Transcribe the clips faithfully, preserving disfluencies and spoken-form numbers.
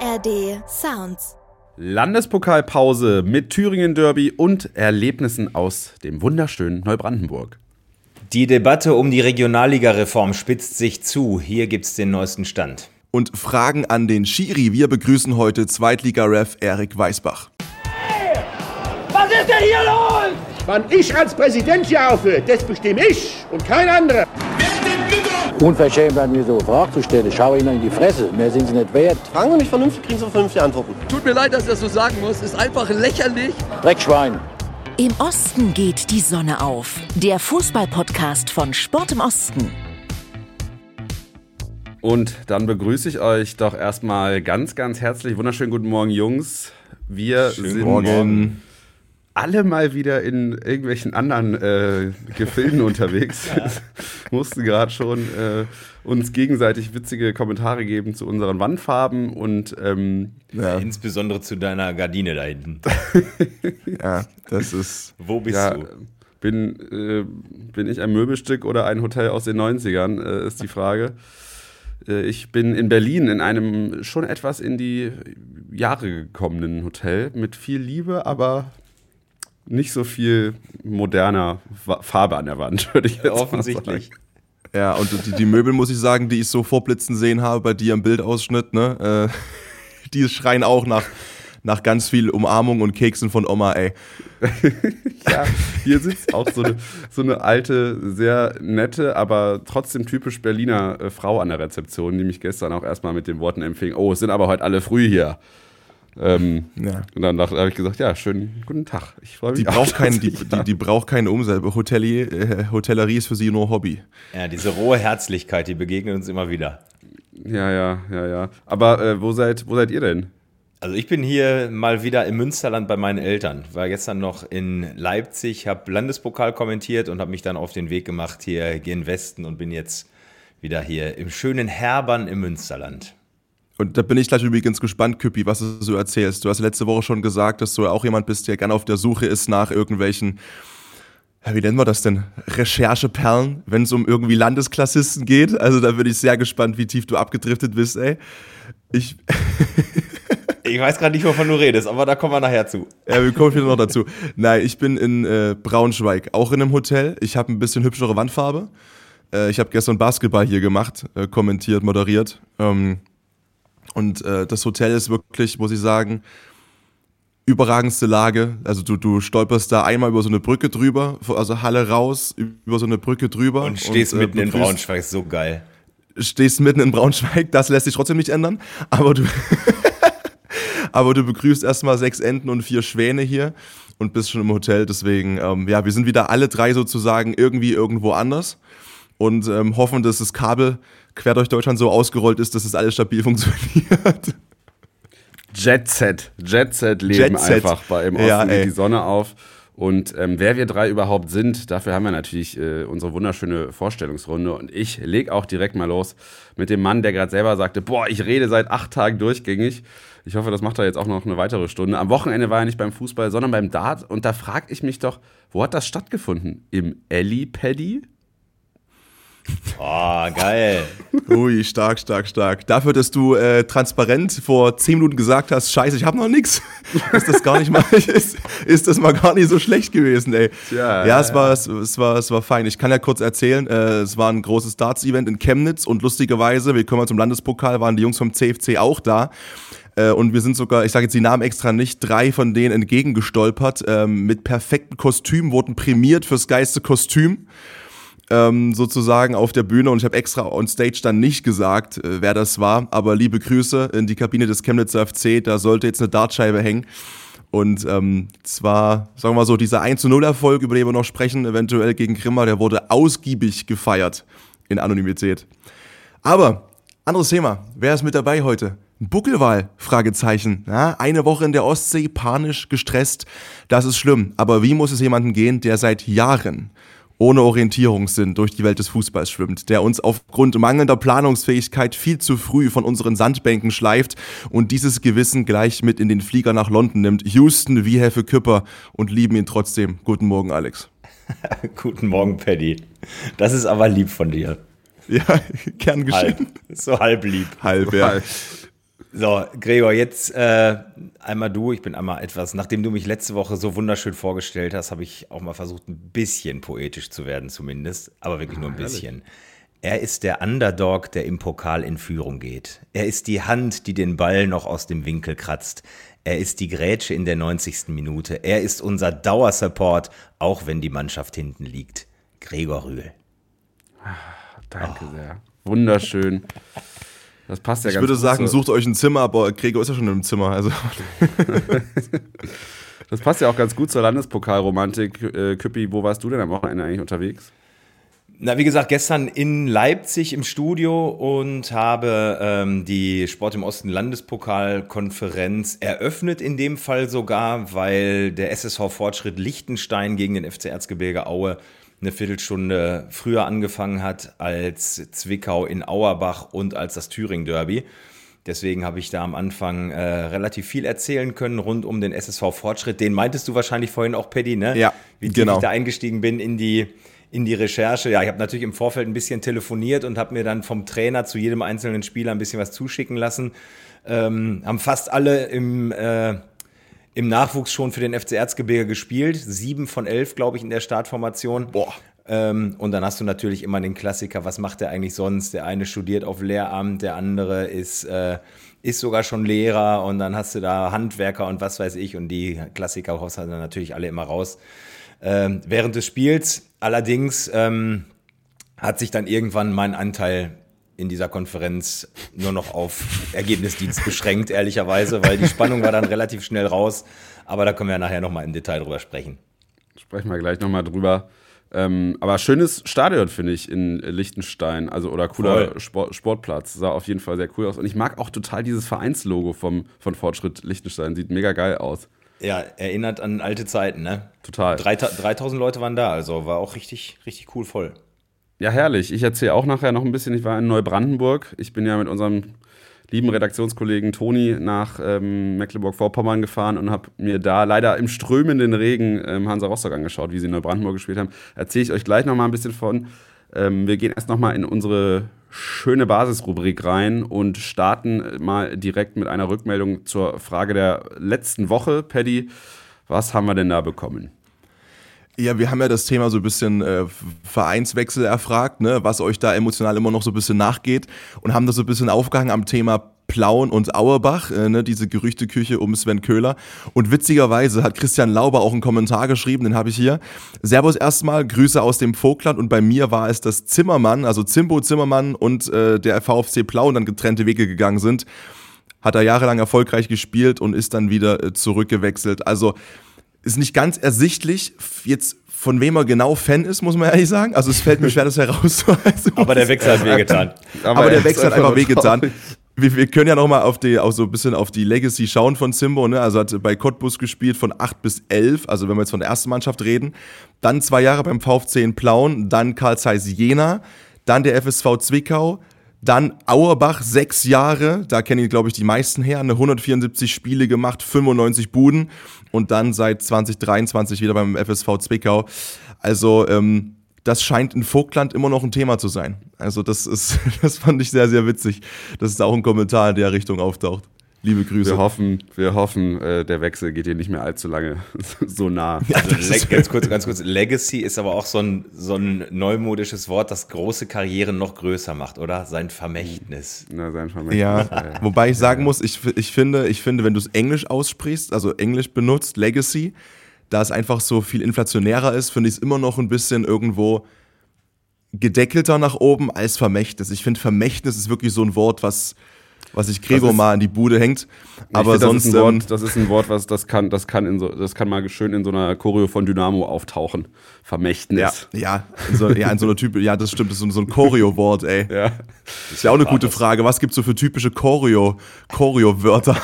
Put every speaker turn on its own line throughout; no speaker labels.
R D Sounds.
Landespokalpause mit Thüringen-Derby und Erlebnissen aus dem wunderschönen Neubrandenburg.
Die Debatte um die Regionalliga-Reform spitzt sich zu. Hier gibt's den neuesten Stand.
Und Fragen an den Schiri. Wir begrüßen heute Zweitliga-Ref Erik Weißbach.
Hey, was ist denn hier los?
Wann ich als Präsident hier aufhöre, das bestimme ich und kein anderer.
Unverschämt werden wir so Fragen zu stellen. Schau ihnen in die Fresse. Mehr sind sie nicht wert.
Fragen wir nicht vernünftig, kriegen Sie vernünftige Antworten.
Tut mir leid, dass ich das so sagen muss. Ist einfach lächerlich.
Dreckschwein.
Im Osten geht die Sonne auf. Der Fußball-Podcast von Sport im Osten.
Und dann begrüße ich euch doch erstmal ganz, ganz herzlich. Wunderschönen guten Morgen, Jungs. Wir
Schönen
sind
Morgen.
alle mal wieder in irgendwelchen anderen äh, Gefilden unterwegs. Ja. Mussten gerade schon äh, uns gegenseitig witzige Kommentare geben zu unseren Wandfarben und ähm,
ja. Insbesondere zu deiner Gardine da hinten.
Ja, das ist...
Wo bist
ja,
du?
Bin, äh, bin ich ein Möbelstück oder ein Hotel aus den neunzigern, äh, ist die Frage. Äh, ich bin in Berlin in einem schon etwas in die Jahre gekommenen Hotel mit viel Liebe, aber nicht so viel moderner Farbe an der Wand, würde ich jetzt
offensichtlich.
mal sagen.
Ja, und die, die Möbel, muss ich sagen, die ich so vorblitzen sehen habe bei dir im Bildausschnitt, ne, äh, die schreien auch nach, nach ganz viel Umarmung und Keksen von Oma, ey.
Ja, hier sitzt auch so eine, so eine alte, sehr nette, aber trotzdem typisch Berliner äh, Frau an der Rezeption, die mich gestern auch erstmal mit den Worten empfing, oh, es sind aber heute alle früh hier. Ähm, ja. Und dann habe ich gesagt, ja, schönen guten Tag. Ich freue mich.
Die braucht keinen, die, die, die braucht keine Umsatz. Hotelier, äh, Hotellerie ist für sie nur Hobby.
Ja, diese rohe Herzlichkeit, die begegnet uns immer wieder.
Ja, ja, ja, ja. Aber äh, wo seid, wo seid ihr denn?
Also ich bin hier mal wieder im Münsterland bei meinen Eltern. War gestern noch in Leipzig, habe Landespokal kommentiert und habe mich dann auf den Weg gemacht hier, hier in den Westen und bin jetzt wieder hier im schönen Herbern im Münsterland.
Und da bin ich gleich übrigens gespannt, Küppi, was du so erzählst. Du hast letzte Woche schon gesagt, dass du auch jemand bist, der gerne auf der Suche ist nach irgendwelchen, ja, wie nennen wir das denn, Rechercheperlen, wenn es um irgendwie Landesklassisten geht. Also da bin ich sehr gespannt, wie tief du abgedriftet bist, ey. Ich...
Ich weiß gerade nicht, wovon du redest, aber da kommen wir nachher zu.
Ja, wir kommen wieder noch dazu. Nein, ich bin in äh, Braunschweig, auch in einem Hotel. Ich habe ein bisschen hübschere Wandfarbe. Äh, ich habe gestern Basketball hier gemacht, äh, kommentiert, moderiert. Ähm, und äh, das Hotel ist wirklich, muss ich sagen, überragendste Lage. Also du, du stolperst da einmal über so eine Brücke drüber, also Halle raus, über so eine Brücke drüber.
Und stehst und, äh, mitten in Braunschweig, so geil.
Stehst mitten in Braunschweig, das lässt sich trotzdem nicht ändern. Aber du... Aber du begrüßt erstmal sechs Enten und vier Schwäne hier und bist schon im Hotel. Deswegen, ähm, ja, wir sind wieder alle drei sozusagen irgendwie irgendwo anders und ähm, hoffen, dass das Kabel quer durch Deutschland so ausgerollt ist, dass es alles stabil funktioniert.
Jet Set, Jet Set Leben
Jet Set.
Einfach bei im Osten
Ja,
geht die Sonne auf. Und ähm, wer wir drei überhaupt sind, dafür haben wir natürlich äh, unsere wunderschöne Vorstellungsrunde. Und ich lege auch direkt mal los mit dem Mann, der gerade selber sagte, boah, ich rede seit acht Tagen durchgängig. Ich hoffe, das macht er jetzt auch noch eine weitere Stunde. Am Wochenende war er nicht beim Fußball, sondern beim Dart. Und da frage ich mich doch, wo hat das stattgefunden? Im Ellipadi?
Oh, geil.
Ui, stark, stark, stark. Dafür, dass du äh, transparent vor zehn Minuten gesagt hast, scheiße, ich habe noch nichts, ist das gar nicht mal, ist, ist das mal gar nicht so schlecht gewesen, ey.
Tja,
ja, es war, es, es war, es war fein. Ich kann ja kurz erzählen, äh, es war ein großes Darts-Event in Chemnitz und lustigerweise, wir kommen zum Landespokal, waren die Jungs vom C F C auch da. Und wir sind sogar, ich sage jetzt die Namen extra nicht, drei von denen entgegengestolpert. Ähm, mit perfekten Kostümen, wurden prämiert fürs geilste Kostüm. Ähm, sozusagen auf der Bühne. Und ich habe extra on stage dann nicht gesagt, äh, wer das war. Aber liebe Grüße in die Kabine des Chemnitzer F C. Da sollte jetzt eine Dartscheibe hängen. Und ähm, zwar, sagen wir mal so, dieser eins zu null Erfolg, über den wir noch sprechen, eventuell gegen Grimma, der wurde ausgiebig gefeiert in Anonymität. Aber, anderes Thema. Wer ist mit dabei heute? Buckelwal, Fragezeichen. Ja, eine Woche in der Ostsee, panisch, gestresst. Das ist schlimm. Aber wie muss es jemandem gehen, der seit Jahren ohne Orientierungssinn durch die Welt des Fußballs schwimmt, der uns aufgrund mangelnder Planungsfähigkeit viel zu früh von unseren Sandbänken schleift und dieses Gewissen gleich mit in den Flieger nach London nimmt? Houston wie Heffe Küpper und lieben ihn trotzdem. Guten Morgen, Alex.
Guten Morgen, Paddy. Das ist aber lieb von dir.
Ja, gern geschehen.
Halb. So halb lieb.
Halb, ja.
So, Gregor, jetzt äh, einmal du. Ich bin einmal etwas, nachdem du mich letzte Woche so wunderschön vorgestellt hast, habe ich auch mal versucht, ein bisschen poetisch zu werden zumindest, aber wirklich nur ein bisschen. Er ist der Underdog, der im Pokal in Führung geht. Er ist die Hand, die den Ball noch aus dem Winkel kratzt. Er ist die Grätsche in der neunzigsten Minute. Er ist unser Dauersupport, auch wenn die Mannschaft hinten liegt. Gregor Rühl.
Danke oh. sehr. Wunderschön. Das passt ja
ich
ganz
würde
gut
sagen,
so.
Sucht euch ein Zimmer, aber Gregor ist ja schon im Zimmer. Also.
Das passt ja auch ganz gut zur Landespokalromantik. Äh, Küppi, wo warst du denn am Wochenende eigentlich unterwegs?
Na, wie gesagt, gestern in Leipzig im Studio und habe ähm, die Sport im Osten Landespokalkonferenz eröffnet, in dem Fall sogar, weil der S S V Fortschritt Liechtenstein gegen den F C Erzgebirge Aue eine Viertelstunde früher angefangen hat als Zwickau in Auerbach und als das Thüringen-Derby. Deswegen habe ich da am Anfang äh, relativ viel erzählen können rund um den S S V Fortschritt. Den meintest du wahrscheinlich vorhin auch, Paddy, ne?
Ja,
Wie tief
genau.
ich da eingestiegen bin in die, in die Recherche. Ja, ich habe natürlich im Vorfeld ein bisschen telefoniert und habe mir dann vom Trainer zu jedem einzelnen Spieler ein bisschen was zuschicken lassen. Ähm, haben fast alle im... Äh, Im Nachwuchs schon für den F C Erzgebirge gespielt. Sieben von elf, glaube ich, in der Startformation.
Boah.
Ähm, und dann hast du natürlich immer den Klassiker, was macht der eigentlich sonst? Der eine studiert auf Lehramt, der andere ist, äh, ist sogar schon Lehrer und dann hast du da Handwerker und was weiß ich. Und die Klassiker haust du dann natürlich alle immer raus ähm, während des Spiels. Allerdings ähm, hat sich dann irgendwann mein Anteil in dieser Konferenz nur noch auf Ergebnisdienst beschränkt, ehrlicherweise, weil die Spannung war dann relativ schnell raus. Aber da können wir ja nachher nochmal im Detail drüber sprechen.
Sprechen wir gleich nochmal drüber. Ähm, aber schönes Stadion, finde ich, in Liechtenstein. Also, oder cooler Sport, Sportplatz. Sah auf jeden Fall sehr cool aus. Und ich mag auch total dieses Vereinslogo vom, von Fortschritt Liechtenstein. Sieht mega geil aus.
Ja, erinnert an alte Zeiten, ne?
Total.
dreitausend Leute waren da, also war auch richtig, richtig cool voll.
Ja, herrlich. Ich erzähle auch nachher noch ein bisschen. Ich war in Neubrandenburg. Ich bin ja mit unserem lieben Redaktionskollegen Toni nach ähm, Mecklenburg-Vorpommern gefahren und habe mir da leider im strömenden Regen ähm, Hansa Rostock angeschaut, wie sie in Neubrandenburg gespielt haben. Erzähle ich euch gleich noch mal ein bisschen von. Ähm, wir gehen erst noch mal in unsere schöne Basisrubrik rein und starten mal direkt mit einer Rückmeldung zur Frage der letzten Woche. Paddy, was haben wir denn da bekommen?
Ja, wir haben ja das Thema so ein bisschen äh, Vereinswechsel erfragt, ne, was euch da emotional immer noch so ein bisschen nachgeht und haben das so ein bisschen aufgehangen am Thema Plauen und Auerbach, äh, ne, diese Gerüchteküche um Sven Köhler. Und witzigerweise hat Christian Lauber auch einen Kommentar geschrieben, den habe ich hier. Servus erstmal, Grüße aus dem Vogtland und bei mir war es, dass Zimmermann, also Zimbo Zimmermann und äh, der VfC Plauen dann getrennte Wege gegangen sind. Hat er jahrelang erfolgreich gespielt und ist dann wieder äh, zurückgewechselt. Also ist nicht ganz ersichtlich, jetzt von wem er genau Fan ist, muss man ehrlich sagen. Also es fällt mir schwer, das herauszuweisen.
Aber der Wechsel hat wehgetan.
Aber, Aber der Wechsel hat einfach wehgetan. Wir, wir können ja noch mal auf die, auch so ein bisschen auf die Legacy schauen von Zimbo. Ne? Also hat bei Cottbus gespielt von acht bis elf, also wenn wir jetzt von der ersten Mannschaft reden. Dann zwei Jahre beim VfC in Plauen, dann Carl Zeiss Jena, dann der F S V Zwickau, dann Auerbach, sechs Jahre, da kennen ihn, glaube ich, die meisten her, eine hundertvierundsiebzig Spiele gemacht, fünfundneunzig Buden und dann seit zwanzig dreiundzwanzig wieder beim F S V Zwickau. Also ähm, das scheint in Vogtland immer noch ein Thema zu sein. Also das ist, das fand ich sehr, sehr witzig, dass da auch ein Kommentar in der Richtung auftaucht. Liebe Grüße.
Wir hoffen, wir hoffen, äh, der Wechsel geht hier nicht mehr allzu lange so nah.
Ja, also, Le- ganz kurz, ganz kurz. Legacy ist aber auch so ein, so ein neumodisches Wort, das große Karrieren noch größer macht, oder? Sein Vermächtnis.
Na, sein Vermächtnis.
Ja, ja. Wobei ich sagen muss, ich, ich, finde, ich finde, wenn du es Englisch aussprichst, also Englisch benutzt, Legacy, da es einfach so viel inflationärer ist, finde ich es immer noch ein bisschen irgendwo gedeckelter nach oben als Vermächtnis. Ich finde, Vermächtnis ist wirklich so ein Wort, was... was sich Gregor mal an die Bude hängt. Aber
find,
sonst.
Das ist, Wort, das ist ein Wort, was das kann, das kann in so, das kann mal schön in so einer Choreo von Dynamo auftauchen. Vermächtnis.
Ja, ja, in so, ja, in so einer Typ, ja, das stimmt, das ist so ein Choreo-Wort, ey.
Ja.
Das ist ja auch eine gute Frage. Was gibt's so für typische Choreo, Choreo-Wörter?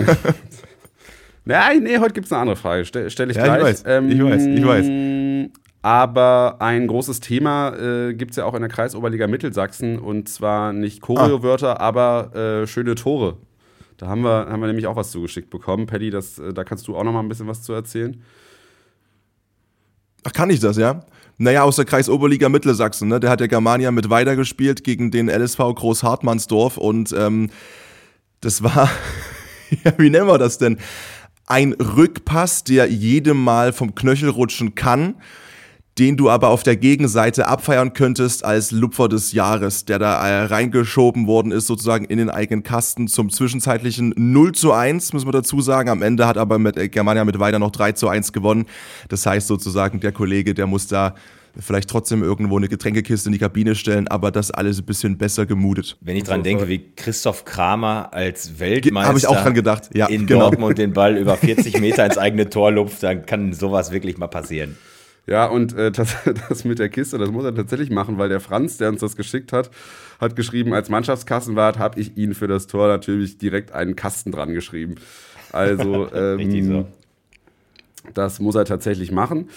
Ja, nee, heute gibt's eine andere Frage. Stell, stell ich
ja,
gleich.
Ich weiß,
ähm,
ich weiß, ich weiß.
Aber ein großes Thema äh, gibt es ja auch in der Kreisoberliga Mittelsachsen und zwar nicht Choreo-Wörter, ah. aber äh, schöne Tore. Da haben wir, haben wir nämlich auch was zugeschickt bekommen. Paddy, das, äh, da kannst du auch noch mal ein bisschen was zu erzählen.
Ach, kann ich das, ja? Naja, aus der Kreisoberliga Mittelsachsen, ne? Der hat der Germania mit weitergespielt gegen den L S V Großhartmannsdorf und ähm, Das war, ja, wie nennen wir das denn? Ein Rückpass, der jedem mal vom Knöchel rutschen kann, den du aber auf der Gegenseite abfeiern könntest als Lupfer des Jahres, der da äh, reingeschoben worden ist, sozusagen in den eigenen Kasten zum zwischenzeitlichen null zu eins, müssen wir dazu sagen. Am Ende hat aber mit äh, Germania mit weiter noch drei zu eins gewonnen. Das heißt sozusagen, der Kollege, der muss da vielleicht trotzdem irgendwo eine Getränkekiste in die Kabine stellen, aber das alles ein bisschen besser gemutet.
Wenn ich dran denke, wie Christoph Kramer als Weltmeister
Habe ich auch dran gedacht. Ja,
in
genau.
Dortmund den Ball über vierzig Meter ins eigene Tor lupft, dann kann sowas wirklich mal passieren.
Ja, und äh, das, das mit der Kiste, das muss er tatsächlich machen, weil der Franz, der uns das geschickt hat, hat geschrieben, als Mannschaftskassenwart habe ich ihn für das Tor natürlich direkt einen Kasten dran geschrieben. Also, ähm, so. Das muss er tatsächlich machen.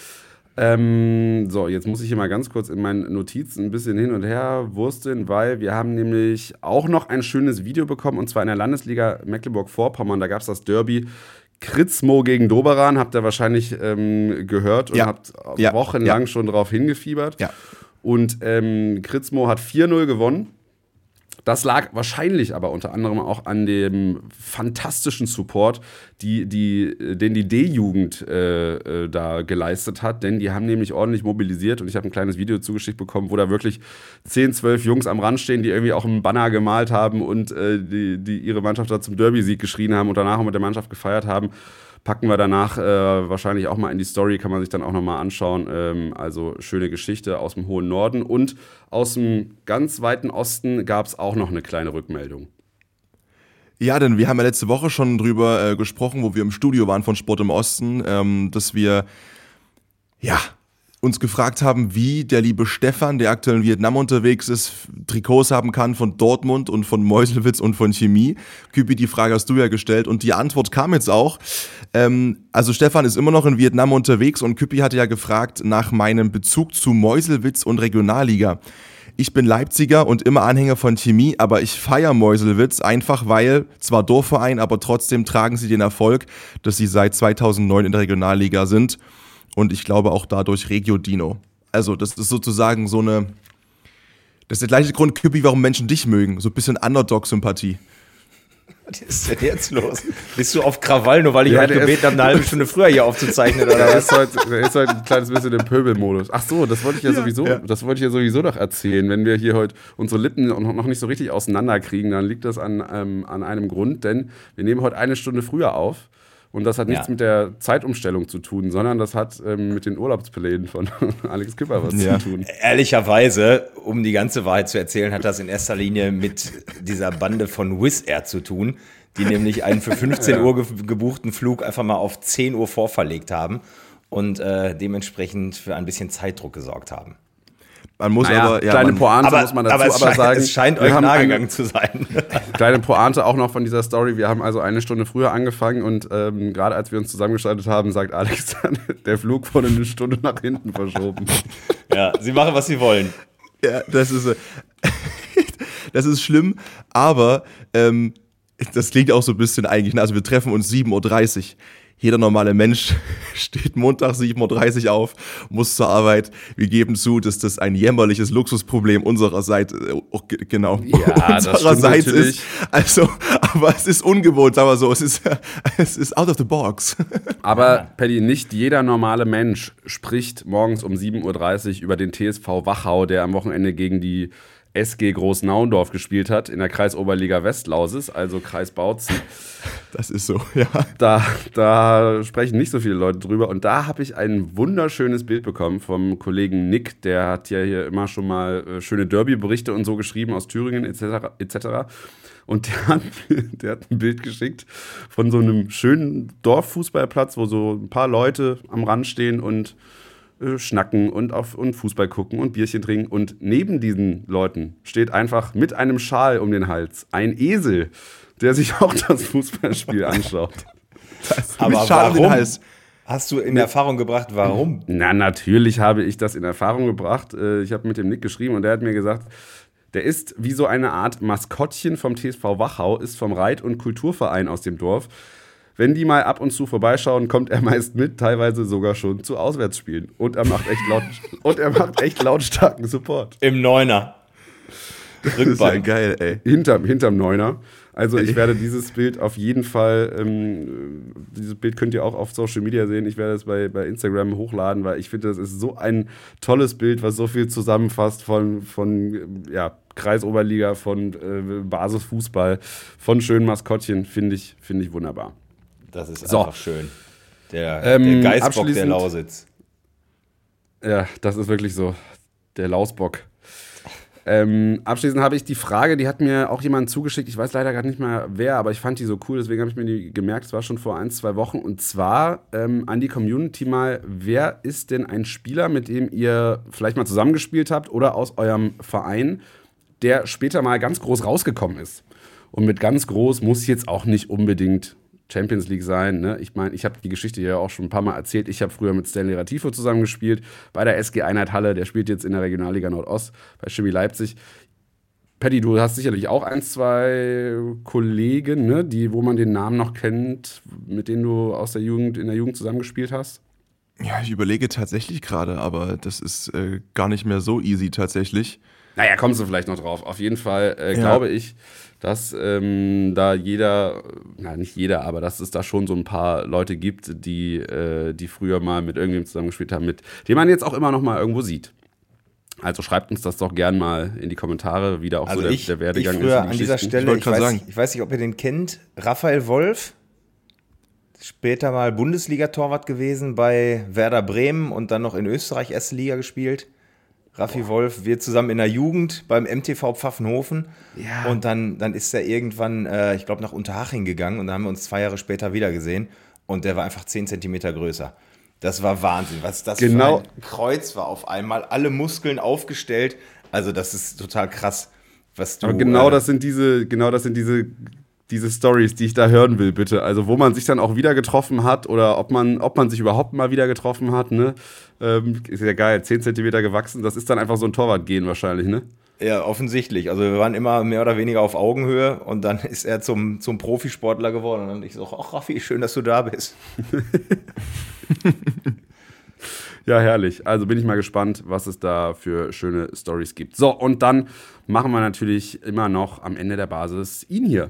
Ähm, so, jetzt muss ich hier mal ganz kurz in meinen Notizen ein bisschen hin und her wursteln, weil wir haben nämlich auch noch ein schönes Video bekommen, und zwar in der Landesliga Mecklenburg-Vorpommern. Da gab es das Derby Kritzmo gegen Doberan, habt ihr wahrscheinlich ähm, gehört und ja. habt
ja.
wochenlang
ja.
schon drauf hingefiebert.
Ja.
Und ähm, Kritzmo hat vier null gewonnen. Das lag wahrscheinlich aber unter anderem auch an dem fantastischen Support, die, die, den die D-Jugend äh, äh, da geleistet hat. Denn die haben nämlich ordentlich mobilisiert. Und ich habe ein kleines Video zugeschickt bekommen, wo da wirklich zehn, zwölf Jungs am Rand stehen, die irgendwie auch einen Banner gemalt haben und äh, die, die ihre Mannschaft da zum Derby-Sieg geschrien haben und danach auch mit der Mannschaft gefeiert haben. Packen wir danach äh, wahrscheinlich auch mal in die Story, kann man sich dann auch nochmal anschauen. Ähm, also schöne Geschichte aus dem hohen Norden. Und aus dem ganz weiten Osten gab es auch noch eine kleine Rückmeldung.
Ja, denn wir haben ja letzte Woche schon drüber äh, gesprochen, wo wir im Studio waren von Sport im Osten, ähm, dass wir ja uns gefragt haben, wie der liebe Stefan, der aktuell in Vietnam unterwegs ist, Trikots haben kann von Dortmund und von Meuselwitz und von Chemie. Küpi, die Frage hast du ja gestellt und die Antwort kam jetzt auch. Ähm, also Stefan ist immer noch in Vietnam unterwegs und Küpi hatte ja gefragt nach meinem Bezug zu Meuselwitz und Regionalliga. Ich bin Leipziger und immer Anhänger von Chemie, aber ich feiere Meuselwitz einfach, weil, zwar Dorfverein, aber trotzdem tragen sie den Erfolg, dass sie seit zweitausendneun in der Regionalliga sind. Und ich glaube auch dadurch Regio Dino. Also das ist sozusagen so eine, das ist der gleiche Grund, Küppi, warum Menschen dich mögen. So ein bisschen Underdog-Sympathie.
Was ist denn jetzt los? Bist du auf Krawall, nur weil ich
Ja,
heute gebeten habe, eine halbe Stunde früher hier aufzuzeichnen? Oder
Der
was?
ist heute, der ist heute ein kleines bisschen im Pöbelmodus. Ach so, das wollte ich ja,
Ja,
sowieso,
ja.
das wollte ich ja sowieso noch erzählen. Wenn wir hier heute unsere Lippen noch nicht so richtig auseinanderkriegen, dann liegt das an, ähm, an einem Grund, denn wir nehmen heute eine Stunde früher auf. Und das hat nichts
Ja.
mit der Zeitumstellung zu tun, sondern das hat ähm, mit den Urlaubsplänen von Alex Küpper was
Ja.
zu tun.
Ehrlicherweise, um die ganze Wahrheit zu erzählen, hat das in erster Linie mit dieser Bande von Wizz Air zu tun, die nämlich einen für fünfzehn
Ja.
Uhr ge- gebuchten Flug einfach mal auf zehn Uhr vorverlegt haben und äh, dementsprechend für ein bisschen Zeitdruck gesorgt haben.
Man muss
Naja,
aber, ja,
kleine
man,
Pointe
Aber,
muss man dazu
aber,
aber,
es, scheint,
sagen.
es scheint
wir
euch
haben
nahegegangen
eine,
zu sein.
kleine Pointe auch noch von dieser Story. Wir haben also eine Stunde früher angefangen und ähm, gerade als wir uns zusammengeschaltet haben, sagt Alex dann, der Flug wurde eine Stunde nach hinten verschoben.
Ja, sie machen, was sie wollen.
ja, das ist, äh, das ist schlimm, aber ähm, das klingt auch so ein bisschen eigentlich, also wir treffen uns sieben Uhr dreißig. Jeder normale Mensch steht Montag sieben Uhr dreißig auf, muss zur Arbeit. Wir geben zu, dass das ein jämmerliches Luxusproblem unsererseits, äh, auch ge- genau,
Ja, das
unsererseits
stimmt natürlich.
ist. Also, aber es ist ungewohnt, sagen wir so. Es ist, es ist out of the box.
Aber, Paddy, nicht jeder normale Mensch spricht morgens um sieben Uhr dreißig über den T S V Wachau, der am Wochenende gegen die S G Großnaundorf gespielt hat, in der Kreisoberliga Westlausis, also Kreis Bautzen.
Das ist so, ja.
Da, da sprechen nicht so viele Leute drüber. Und da habe ich ein wunderschönes Bild bekommen vom Kollegen Nick. Der hat ja hier immer schon mal äh, schöne Derby-Berichte und so geschrieben aus Thüringen et cetera et cetera. Und der hat, der hat ein Bild geschickt von so einem schönen Dorffußballplatz, wo so ein paar Leute am Rand stehen und äh, schnacken und, auf, und Fußball gucken und Bierchen trinken. Und neben diesen Leuten steht einfach mit einem Schal um den Hals ein Esel, der sich auch das Fußballspiel anschaut.
Aber
Schal um den
warum?
Hals.
Hast du in Erfahrung gebracht, warum?
Na, natürlich habe ich das in Erfahrung gebracht. Äh, Ich habe mit dem Nick geschrieben und der hat mir gesagt, der ist wie so eine Art Maskottchen vom T S V Wachau, ist vom Reit- und Kulturverein aus dem Dorf. Wenn die mal ab und zu vorbeischauen, kommt er meist mit, teilweise sogar schon zu Auswärtsspielen. Und er macht echt, laut, und er macht echt lautstarken Support.
Im Neuner.
Das ist ja geil, ey. Hinterm, hinterm Neuner. Also ich werde dieses Bild auf jeden Fall, ähm, dieses Bild könnt ihr auch auf Social Media sehen. Ich werde es bei, bei Instagram hochladen, weil ich finde, das ist so ein tolles Bild, was so viel zusammenfasst von, von ja, Kreisoberliga, von äh, Basisfußball, von schönen Maskottchen, finde ich, finde ich wunderbar.
Das ist
so.
einfach schön. Der,
ähm,
der Geißbock der Lausitz.
Ja, das ist wirklich so. Der Lausbock. Ähm, abschließend habe ich die Frage, die hat mir auch jemand zugeschickt, ich weiß leider gar nicht mehr wer, aber ich fand die so cool, deswegen habe ich mir die gemerkt, es war schon vor ein, zwei Wochen, und zwar ähm, an die Community mal, wer ist denn ein Spieler, mit dem ihr vielleicht mal zusammengespielt habt oder aus eurem Verein, der später mal ganz groß rausgekommen ist? Und mit ganz groß muss jetzt auch nicht unbedingt Champions League sein. Ne? Ich meine, ich habe die Geschichte ja auch schon ein paar Mal erzählt. Ich habe früher mit Stanley Ratifo zusammengespielt bei der S G Einheit Halle. Der spielt jetzt in der Regionalliga Nordost bei Chemie Leipzig. Paddy, du hast sicherlich auch ein, zwei Kollegen, ne? Die, wo man den Namen noch kennt, mit denen du aus der Jugend, in der Jugend zusammengespielt hast.
Ja, ich überlege tatsächlich gerade, aber das ist äh, gar nicht mehr so easy tatsächlich.
Naja, kommst du vielleicht noch drauf. Auf jeden Fall äh, ja. glaube ich, dass ähm, da jeder, na nicht jeder, aber dass es da schon so ein paar Leute gibt, die, äh, die früher mal mit irgendjemandem zusammengespielt haben, mit dem man jetzt auch immer noch mal irgendwo sieht. Also schreibt uns das doch gern mal in die Kommentare, wie da auch
also
so der,
ich,
der Werdegang
ich früher
ist.
An dieser Stelle, ich, ich, weiß, sagen. ich weiß nicht, ob ihr den kennt, Raphael Wolf, später mal Bundesliga-Torwart gewesen bei Werder Bremen und dann noch in Österreich erste Liga gespielt. Raffi Boah. Wolf, wir zusammen in der Jugend beim M T V Pfaffenhofen ja. und dann, dann ist er irgendwann, äh, ich glaube, nach Unterhaching gegangen und dann haben wir uns zwei Jahre später wieder gesehen und der war einfach zehn Zentimeter größer. Das war Wahnsinn, was das
genau.
für ein Kreuz war auf einmal, alle Muskeln aufgestellt, also das ist total krass, was du...
Aber genau
äh,
das sind diese, genau das sind diese... diese Storys, die ich da hören will, bitte. Also wo man sich dann auch wieder getroffen hat oder ob man, ob man sich überhaupt mal wieder getroffen hat, ne? Ähm, ist ja geil, zehn Zentimeter gewachsen, das ist dann einfach so ein Torwartgehen wahrscheinlich, ne?
Ja, offensichtlich. Also wir waren immer mehr oder weniger auf Augenhöhe und dann ist er zum, zum Profisportler geworden und dann ich so, ach Raffi, schön, dass du da bist.
Ja, herrlich. Also bin ich mal gespannt, was es da für schöne Storys gibt. So, und dann machen wir natürlich immer noch am Ende der Basis ihn hier.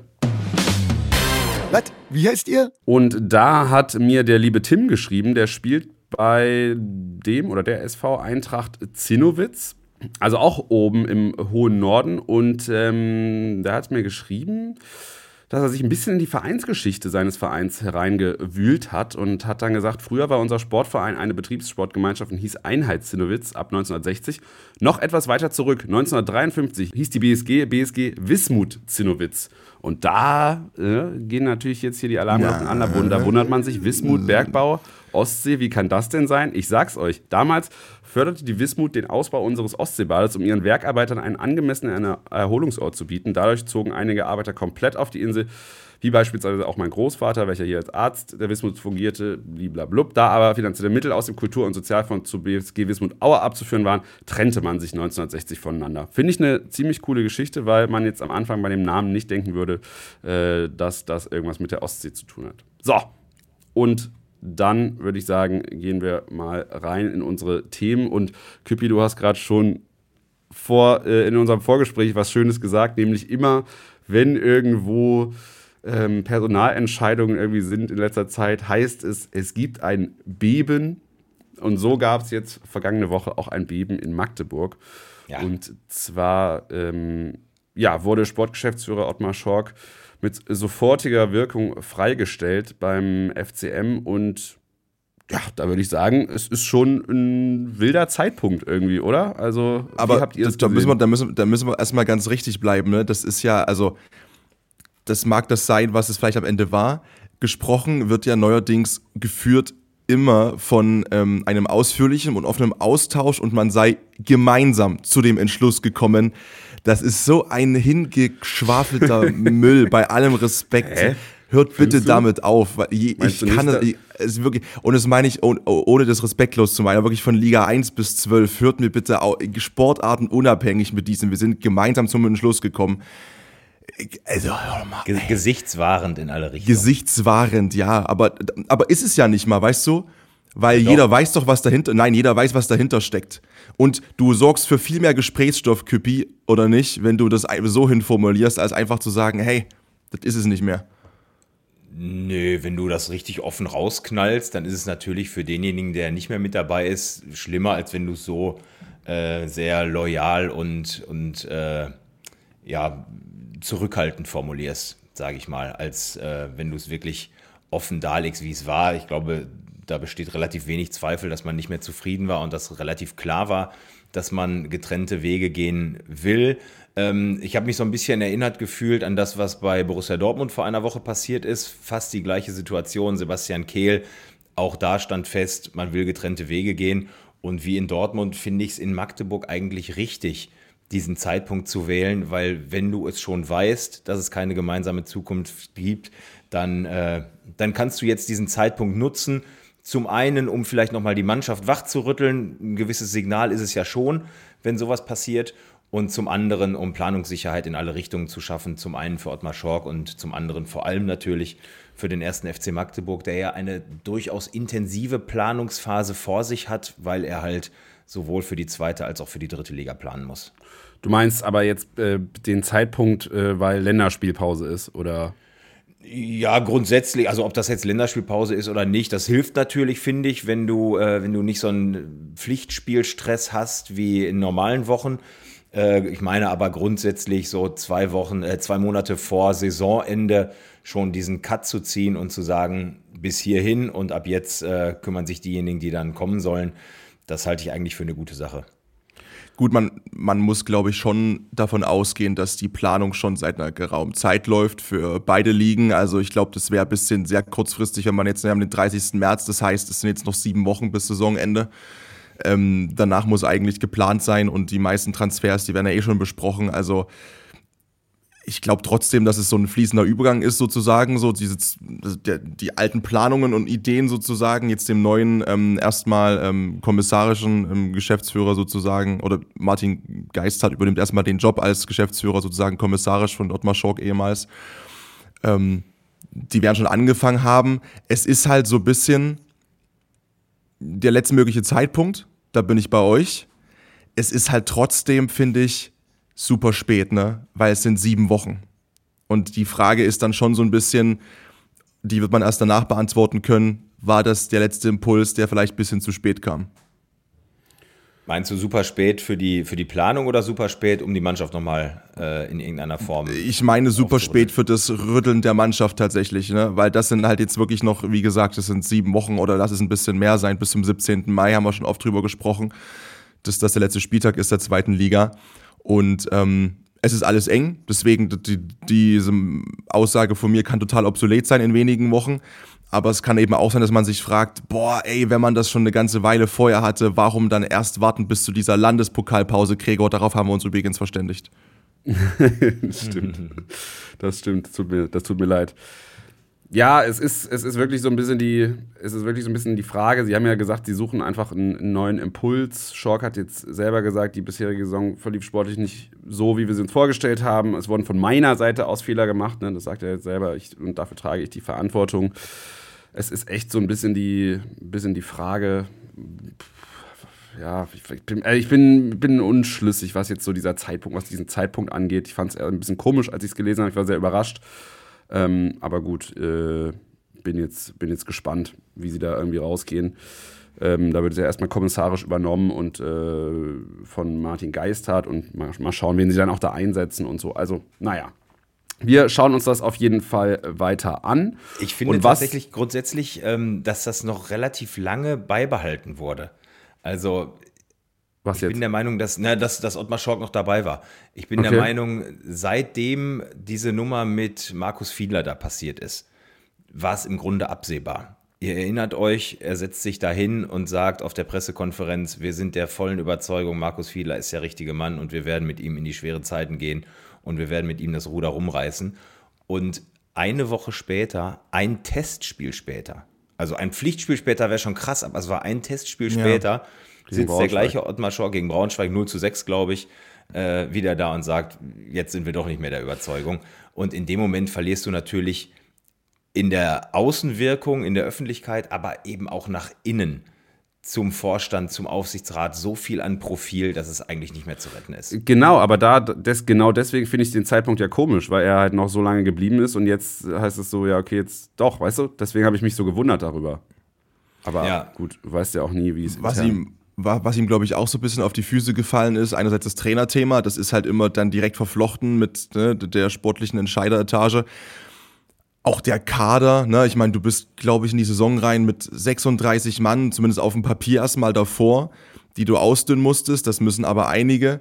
Was? Wie heißt ihr?
Und da hat mir der liebe Tim geschrieben, der spielt bei dem oder der S V Eintracht Zinnowitz, also auch oben im hohen Norden. Und ähm, der hat mir geschrieben, dass er sich ein bisschen in die Vereinsgeschichte seines Vereins hereingewühlt hat und hat dann gesagt, früher war unser Sportverein eine Betriebssportgemeinschaft und hieß Einheit Zinnowitz ab neunzehnhundertsechzig. Noch etwas weiter zurück, neunzehnhundertdreiundfünfzig, hieß die B S G B S G Wismut Zinnowitz. Und da äh, gehen natürlich jetzt hier die Alarmglocken an. Da wundert man sich, Wismut, Bergbau, Ostsee, wie kann das denn sein? Ich sag's euch, damals förderte die Wismut den Ausbau unseres Ostseebades, um ihren Werkarbeitern einen angemessenen Erholungsort zu bieten. Dadurch zogen einige Arbeiter komplett auf die Insel, wie beispielsweise auch mein Großvater, welcher hier als Arzt der Wismut fungierte, bliblablub. Da aber finanzielle Mittel aus dem Kultur- und Sozialfonds zu B S G Wismut Aue abzuführen waren, trennte man sich neunzehnhundertsechzig voneinander. Finde ich eine ziemlich coole Geschichte, weil man jetzt am Anfang bei dem Namen nicht denken würde, äh, dass das irgendwas mit der Ostsee zu tun hat. So, und dann würde ich sagen, gehen wir mal rein in unsere Themen. Und Küppi, du hast gerade schon vor, äh, in unserem Vorgespräch was Schönes gesagt, nämlich immer, wenn irgendwo ähm, Personalentscheidungen irgendwie sind in letzter Zeit, heißt es, es gibt ein Beben. Und so gab es jetzt vergangene Woche auch ein Beben in Magdeburg. Ja. Und zwar ähm, ja, wurde Sportgeschäftsführer Ottmar Schork mit sofortiger Wirkung freigestellt beim F C M und ja, da würde ich sagen, es ist schon ein wilder Zeitpunkt irgendwie, oder? Also,
aber
wie habt ihr es
da,
gesehen?
müssen wir, da, müssen, da müssen wir erstmal ganz richtig bleiben, ne? Das ist ja, also, das mag das sein, was es vielleicht am Ende war. Gesprochen wird ja neuerdings geführt immer von ähm, einem ausführlichen und offenen Austausch und man sei gemeinsam zu dem Entschluss gekommen. Das ist so ein hingeschwafelter Müll, bei allem Respekt. Hä? Hört bitte damit auf. Weil je, ich kann das, ich, es wirklich, und das meine ich, ohne, ohne das respektlos zu meinen, wirklich von Liga eins bis zwölf, hört mir bitte auch, Sportarten unabhängig mit diesem. Wir sind gemeinsam zum Entschluss gekommen. Also, hör mal,
Ge- gesichtswahrend in alle Richtungen.
Gesichtswahrend, ja, aber, aber ist es ja nicht mal, weißt du? Weil
Ja,
jeder
doch.
weiß doch, was dahinter, nein, jeder weiß, was dahinter steckt. Und du sorgst für viel mehr Gesprächsstoff, Küppi, oder nicht, wenn du das so hinformulierst, als einfach zu sagen, hey, das ist es nicht mehr.
Nö, wenn du das richtig offen rausknallst, dann ist es natürlich für denjenigen, der nicht mehr mit dabei ist, schlimmer, als wenn du es so äh, sehr loyal und, und äh, ja, zurückhaltend formulierst, sage ich mal, als äh, wenn du es wirklich offen darlegst, wie es war. Ich glaube, da besteht relativ wenig Zweifel, dass man nicht mehr zufrieden war und dass relativ klar war, dass man getrennte Wege gehen will. Ähm, ich habe mich so ein bisschen erinnert gefühlt an das, was bei Borussia Dortmund vor einer Woche passiert ist. Fast die gleiche Situation. Sebastian Kehl, auch da stand fest, man will getrennte Wege gehen. Und wie in Dortmund finde ich es in Magdeburg eigentlich richtig, diesen Zeitpunkt zu wählen, weil wenn du es schon weißt, dass es keine gemeinsame Zukunft gibt, dann, äh, dann kannst du jetzt diesen Zeitpunkt nutzen. Zum einen, um vielleicht nochmal die Mannschaft wachzurütteln, ein gewisses Signal ist es ja schon, wenn sowas passiert. Und zum anderen, um Planungssicherheit in alle Richtungen zu schaffen. Zum einen für Ottmar Schork und zum anderen vor allem natürlich für den ersten F C Magdeburg, der ja eine durchaus intensive Planungsphase vor sich hat, weil er halt sowohl für die zweite als auch für die dritte Liga planen muss.
Du meinst aber jetzt äh, den Zeitpunkt, äh, weil Länderspielpause ist, oder?
Ja, grundsätzlich, also ob das jetzt Länderspielpause ist oder nicht, das hilft natürlich, finde ich, wenn du, äh, wenn du nicht so einen Pflichtspielstress hast wie in normalen Wochen. Äh, ich meine aber grundsätzlich so zwei Wochen, äh, zwei Monate vor Saisonende schon diesen Cut zu ziehen und zu sagen, bis hierhin und ab jetzt äh, kümmern sich diejenigen, die dann kommen sollen. Das halte ich eigentlich für eine gute Sache.
Gut, man, man muss, glaube ich, schon davon ausgehen, dass die Planung schon seit einer geraumen Zeit läuft für beide Ligen. Also ich glaube, das wäre ein bisschen sehr kurzfristig, wenn man jetzt, wir haben den dreißigsten März, das heißt, es sind jetzt noch sieben Wochen bis Saisonende. Ähm, danach muss eigentlich geplant sein und die meisten Transfers, die werden ja eh schon besprochen. Also ich glaube trotzdem, dass es so ein fließender Übergang ist sozusagen, so diese, die, die alten Planungen und Ideen sozusagen, jetzt dem neuen ähm, erstmal ähm, kommissarischen ähm, Geschäftsführer sozusagen, oder Martin Geist hat übernimmt erstmal den Job als Geschäftsführer sozusagen kommissarisch von Ottmar Schork ehemals. Ähm, die werden schon angefangen haben. Es ist halt so ein bisschen der letztmögliche Zeitpunkt, da bin ich bei euch. Es ist halt trotzdem, finde ich, super spät, ne? Weil es sind sieben Wochen. Und die Frage ist dann schon so ein bisschen, die wird man erst danach beantworten können, war das der letzte Impuls, der vielleicht ein bisschen zu spät kam?
Meinst du super spät für die, für die Planung oder super spät, um die Mannschaft nochmal äh, in irgendeiner Form
Ich meine super spät für das Rütteln der Mannschaft tatsächlich, ne? Weil das sind halt jetzt wirklich noch, wie gesagt, das sind sieben Wochen oder lass es ein bisschen mehr sein, bis zum siebzehnten Mai haben wir schon oft drüber gesprochen, dass das der letzte Spieltag ist der zweiten Liga. Und ähm, es ist alles eng, deswegen die, diese Aussage von mir kann total obsolet sein in wenigen Wochen. Aber es kann eben auch sein, dass man sich fragt, boah, ey, wenn man das schon eine ganze Weile vorher hatte, warum dann erst warten bis zu dieser Landespokalpause, Gregor? Darauf haben wir uns übrigens verständigt.
Das stimmt. Das stimmt. Das tut mir, das tut mir leid. Ja, es ist, es ist wirklich so ein bisschen die, es ist wirklich so ein bisschen die Frage. Sie haben ja gesagt, sie suchen einfach einen, einen neuen Impuls. Schork hat jetzt selber gesagt, die bisherige Saison verlief sportlich nicht so, wie wir sie uns vorgestellt haben. Es wurden von meiner Seite aus Fehler gemacht, ne? Das sagt er jetzt selber, ich, und dafür trage ich die Verantwortung. Es ist echt so ein bisschen die, bisschen die Frage. Ja, ich bin, ich bin, bin unschlüssig, was jetzt so dieser Zeitpunkt, was diesen Zeitpunkt angeht. Ich fand es ein bisschen komisch, als ich es gelesen habe. Ich war sehr überrascht. Ähm, aber gut, äh, bin jetzt, bin jetzt gespannt, wie sie da irgendwie rausgehen. Ähm, da wird es ja erstmal kommissarisch übernommen und äh, von Martin Geisthardt und mal, mal schauen, wen sie dann auch da einsetzen und so. Also, naja. Wir schauen uns das auf jeden Fall weiter an.
Ich finde
und was,
tatsächlich grundsätzlich, ähm, dass das noch relativ lange beibehalten wurde. Also
was
ich
jetzt?
bin der Meinung, dass, na, dass, dass Ottmar Schork noch dabei war. Ich bin
Okay.
der Meinung, seitdem diese Nummer mit Markus Fiedler da passiert ist, war es im Grunde absehbar. Ihr erinnert euch, er setzt sich dahin und sagt auf der Pressekonferenz, wir sind der vollen Überzeugung, Markus Fiedler ist der richtige Mann und wir werden mit ihm in die schweren Zeiten gehen und wir werden mit ihm das Ruder rumreißen. Und eine Woche später, ein Testspiel später, also ein Pflichtspiel später wäre schon krass, aber es war ein Testspiel
Ja.
später, sitzt der
Braunschweig.
gleiche Ottmar Schork gegen Braunschweig null zu sechs, glaube ich, äh, wieder da und sagt, jetzt sind wir doch nicht mehr der Überzeugung. Und in dem Moment verlierst du natürlich in der Außenwirkung, in der Öffentlichkeit, aber eben auch nach innen zum Vorstand, zum Aufsichtsrat so viel an Profil, dass es eigentlich nicht mehr zu retten ist.
Genau, aber da des, genau deswegen finde ich den Zeitpunkt ja komisch, weil er halt noch so lange geblieben ist und jetzt heißt es so, ja okay, jetzt doch, weißt du? Deswegen habe ich mich so gewundert darüber. Aber ja. Gut, du weißt ja auch nie, wie es
was ihm Was ihm, glaube ich, auch so ein bisschen auf die Füße gefallen ist, einerseits das Trainerthema, das ist halt immer dann direkt verflochten mit ne, der sportlichen Entscheideretage. Auch der Kader, ne, ich meine, du bist, glaube ich, in die Saison rein mit sechsunddreißig Mann, zumindest auf dem Papier erstmal davor, die du ausdünnen musstest, das müssen aber einige.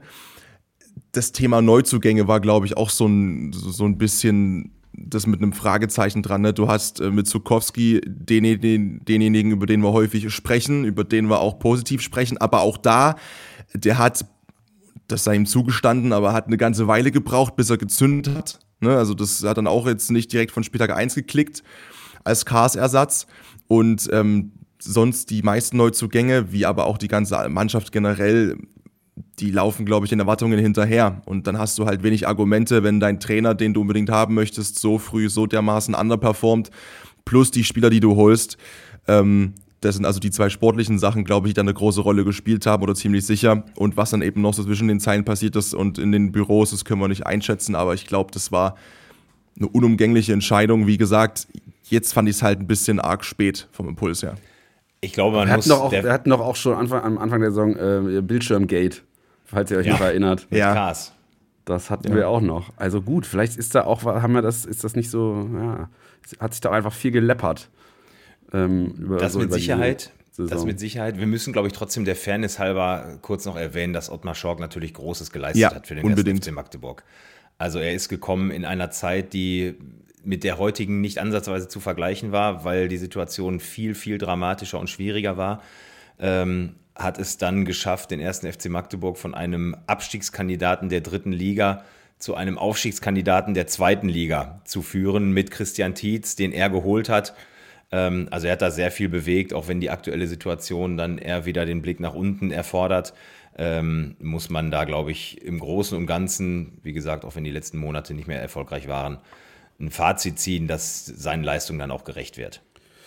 Das Thema Neuzugänge war, glaube ich, auch so ein, so ein bisschen das mit einem Fragezeichen dran. Ne? Du hast äh, mit Zukowski den, den, denjenigen, über den wir häufig sprechen, über den wir auch positiv sprechen, aber auch da, der hat, das sei ihm zugestanden, aber hat eine ganze Weile gebraucht, bis er gezündet hat. Ne? Also das hat dann auch jetzt nicht direkt von Spieltag eins geklickt als Kars-Ersatz. Und ähm, sonst die meisten Neuzugänge, wie aber auch die ganze Mannschaft generell, die laufen, glaube ich, den Erwartungen hinterher. Und dann hast du halt wenig Argumente, wenn dein Trainer, den du unbedingt haben möchtest, so früh so dermaßen underperformt, plus die Spieler, die du holst. Ähm, das sind also die zwei sportlichen Sachen, glaube ich, die dann eine große Rolle gespielt haben oder ziemlich sicher. Und was dann eben noch so zwischen den Zeilen passiert ist und in den Büros, das können wir nicht einschätzen. Aber ich glaube, das war eine unumgängliche Entscheidung. Wie gesagt, jetzt fand ich es halt ein bisschen arg spät vom Impuls her.
Ich glaube, man
wir
muss...
Hatten doch auch, wir hatten doch auch schon Anfang, am Anfang der Saison äh, Bildschirmgate, falls ihr euch
ja.
noch erinnert.
Ja. Krass.
Das hatten
ja.
wir auch noch. Also gut, vielleicht ist da auch, haben wir das, ist das nicht so, ja, hat sich da einfach viel geleppert. Ähm, über,
das
so
mit
über
Sicherheit. Das mit Sicherheit. Wir müssen, glaube ich, trotzdem der Fairness halber kurz noch erwähnen, dass Ottmar Schork natürlich Großes geleistet
ja,
hat für den
unbedingt.
ersten F C Magdeburg. Also er ist gekommen in einer Zeit, die mit der heutigen nicht ansatzweise zu vergleichen war, weil die Situation viel, viel dramatischer und schwieriger war. Ähm, hat es dann geschafft, den ersten F C Magdeburg von einem Abstiegskandidaten der dritten Liga zu einem Aufstiegskandidaten der zweiten Liga zu führen mit Christian Tietz, den er geholt hat. Ähm, also er hat da sehr viel bewegt, auch wenn die aktuelle Situation dann eher wieder den Blick nach unten erfordert. Ähm, muss man da, glaube ich, im Großen und Ganzen, wie gesagt, auch wenn die letzten Monate nicht mehr erfolgreich waren, ein Fazit ziehen, dass seinen Leistungen dann auch gerecht wird.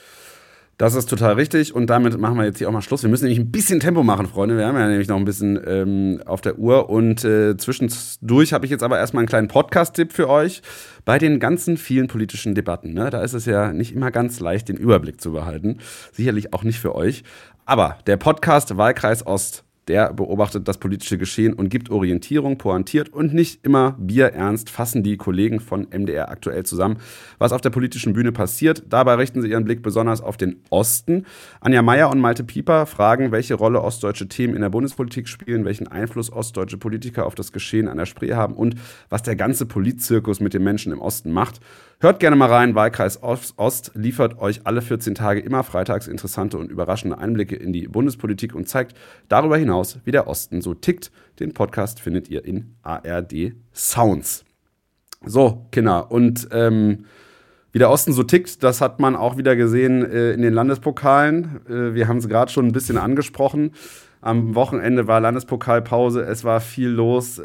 Das ist total richtig und damit machen wir jetzt hier auch mal Schluss. Wir müssen nämlich ein bisschen Tempo machen, Freunde. Wir haben ja nämlich noch ein bisschen ähm, auf der Uhr und äh, zwischendurch habe ich jetzt aber erstmal einen kleinen Podcast-Tipp für euch. Bei den ganzen vielen politischen Debatten, ne, da ist es ja nicht immer ganz leicht, den Überblick zu behalten. Sicherlich auch nicht für euch. Aber der Podcast Wahlkreis Ost, der beobachtet das politische Geschehen und gibt Orientierung, pointiert und nicht immer bierernst fassen die Kollegen von M D R aktuell zusammen, was auf der politischen Bühne passiert. Dabei richten sie ihren Blick besonders auf den Osten. Anja Meier und Malte Pieper fragen, welche Rolle ostdeutsche Themen in der Bundespolitik spielen, welchen Einfluss ostdeutsche Politiker auf das Geschehen an der Spree haben und was der ganze Politzirkus mit den Menschen im Osten macht. Hört gerne mal rein, Wahlkreis Ost liefert euch alle vierzehn Tage immer freitags interessante und überraschende Einblicke in die Bundespolitik und zeigt darüber hinaus, wie der Osten so tickt. Den Podcast findet ihr in A R D Sounds. So, Kinder, und ähm, wie der Osten so tickt, das hat man auch wieder gesehen äh, in den Landespokalen. Äh, wir haben es gerade schon ein bisschen angesprochen. Am Wochenende war Landespokalpause, es war viel los.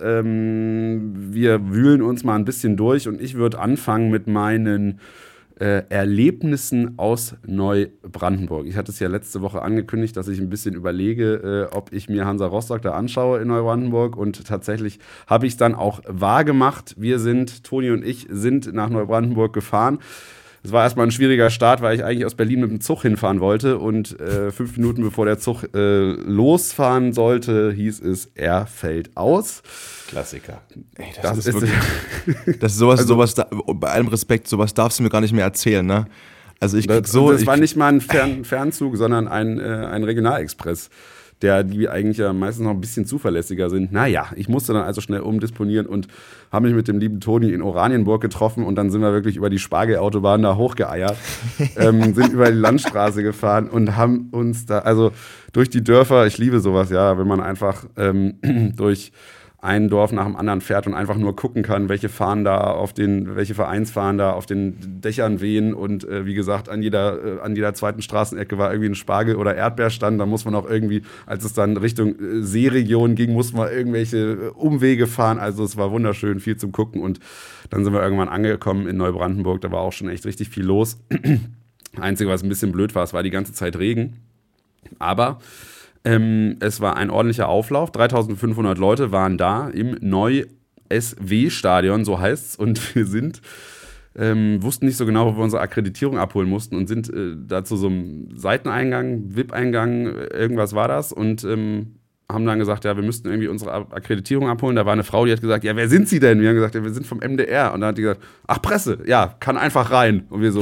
Ähm, wir wühlen uns mal ein bisschen durch und ich würde anfangen mit meinen äh, Erlebnissen aus Neubrandenburg. Ich hatte es ja letzte Woche angekündigt, dass ich ein bisschen überlege, äh, ob ich mir Hansa Rostock da anschaue in Neubrandenburg und tatsächlich habe ich es dann auch wahr gemacht. Wir sind, Toni und ich, sind nach Neubrandenburg gefahren. Es war erstmal ein schwieriger Start, weil ich eigentlich aus Berlin mit dem Zug hinfahren wollte und äh, fünf Minuten bevor der Zug äh, losfahren sollte, hieß es, er fällt aus.
Klassiker.
Ey, das, das ist, ist wirklich, das ist sowas, also, sowas da, bei allem Respekt, sowas darfst du mir gar nicht mehr erzählen, ne? Also ich krieg
das,
so...
Das
ich
war nicht mal ein Fern, Fernzug, sondern ein, äh, ein Regionalexpress, der die eigentlich ja meistens noch ein bisschen zuverlässiger sind. Naja, ich musste dann also schnell umdisponieren und habe mich mit dem lieben Toni in Oranienburg getroffen und dann sind wir wirklich über die Spargelautobahn da hochgeeiert, ähm, sind über die Landstraße gefahren und haben uns da, also durch die Dörfer, ich liebe sowas, ja, wenn man einfach ähm, durch ein Dorf nach dem anderen fährt und einfach nur gucken kann, welche Fahnen da auf den, welche Vereinsfahnen da auf den Dächern wehen. Und äh, wie gesagt, an jeder, äh, an jeder zweiten Straßenecke war irgendwie ein Spargel- oder Erdbeerstand. Da muss man auch irgendwie, als es dann Richtung äh, Seeregion ging, musste man irgendwelche äh, Umwege fahren. Also es war wunderschön, viel zum Gucken. Und dann sind wir irgendwann angekommen in Neubrandenburg. Da war auch schon echt richtig viel los. Einzige, was ein bisschen blöd war, es war die ganze Zeit Regen. Aber Ähm, es war ein ordentlicher Auflauf, dreitausendfünfhundert Leute waren da im Neu-S W-Stadion, so heißt's, und wir sind, ähm, wussten nicht so genau, wo wir unsere Akkreditierung abholen mussten und sind äh, da zu so einem Seiteneingang, V I P-Eingang, irgendwas war das, und ähm, haben dann gesagt, ja, wir müssten irgendwie unsere Akkreditierung abholen. Da war eine Frau, die hat gesagt, ja, wer sind Sie denn? Wir haben gesagt, ja, wir sind vom M D R. Und dann hat die gesagt, ach, Presse, ja, kann einfach rein. Und wir so,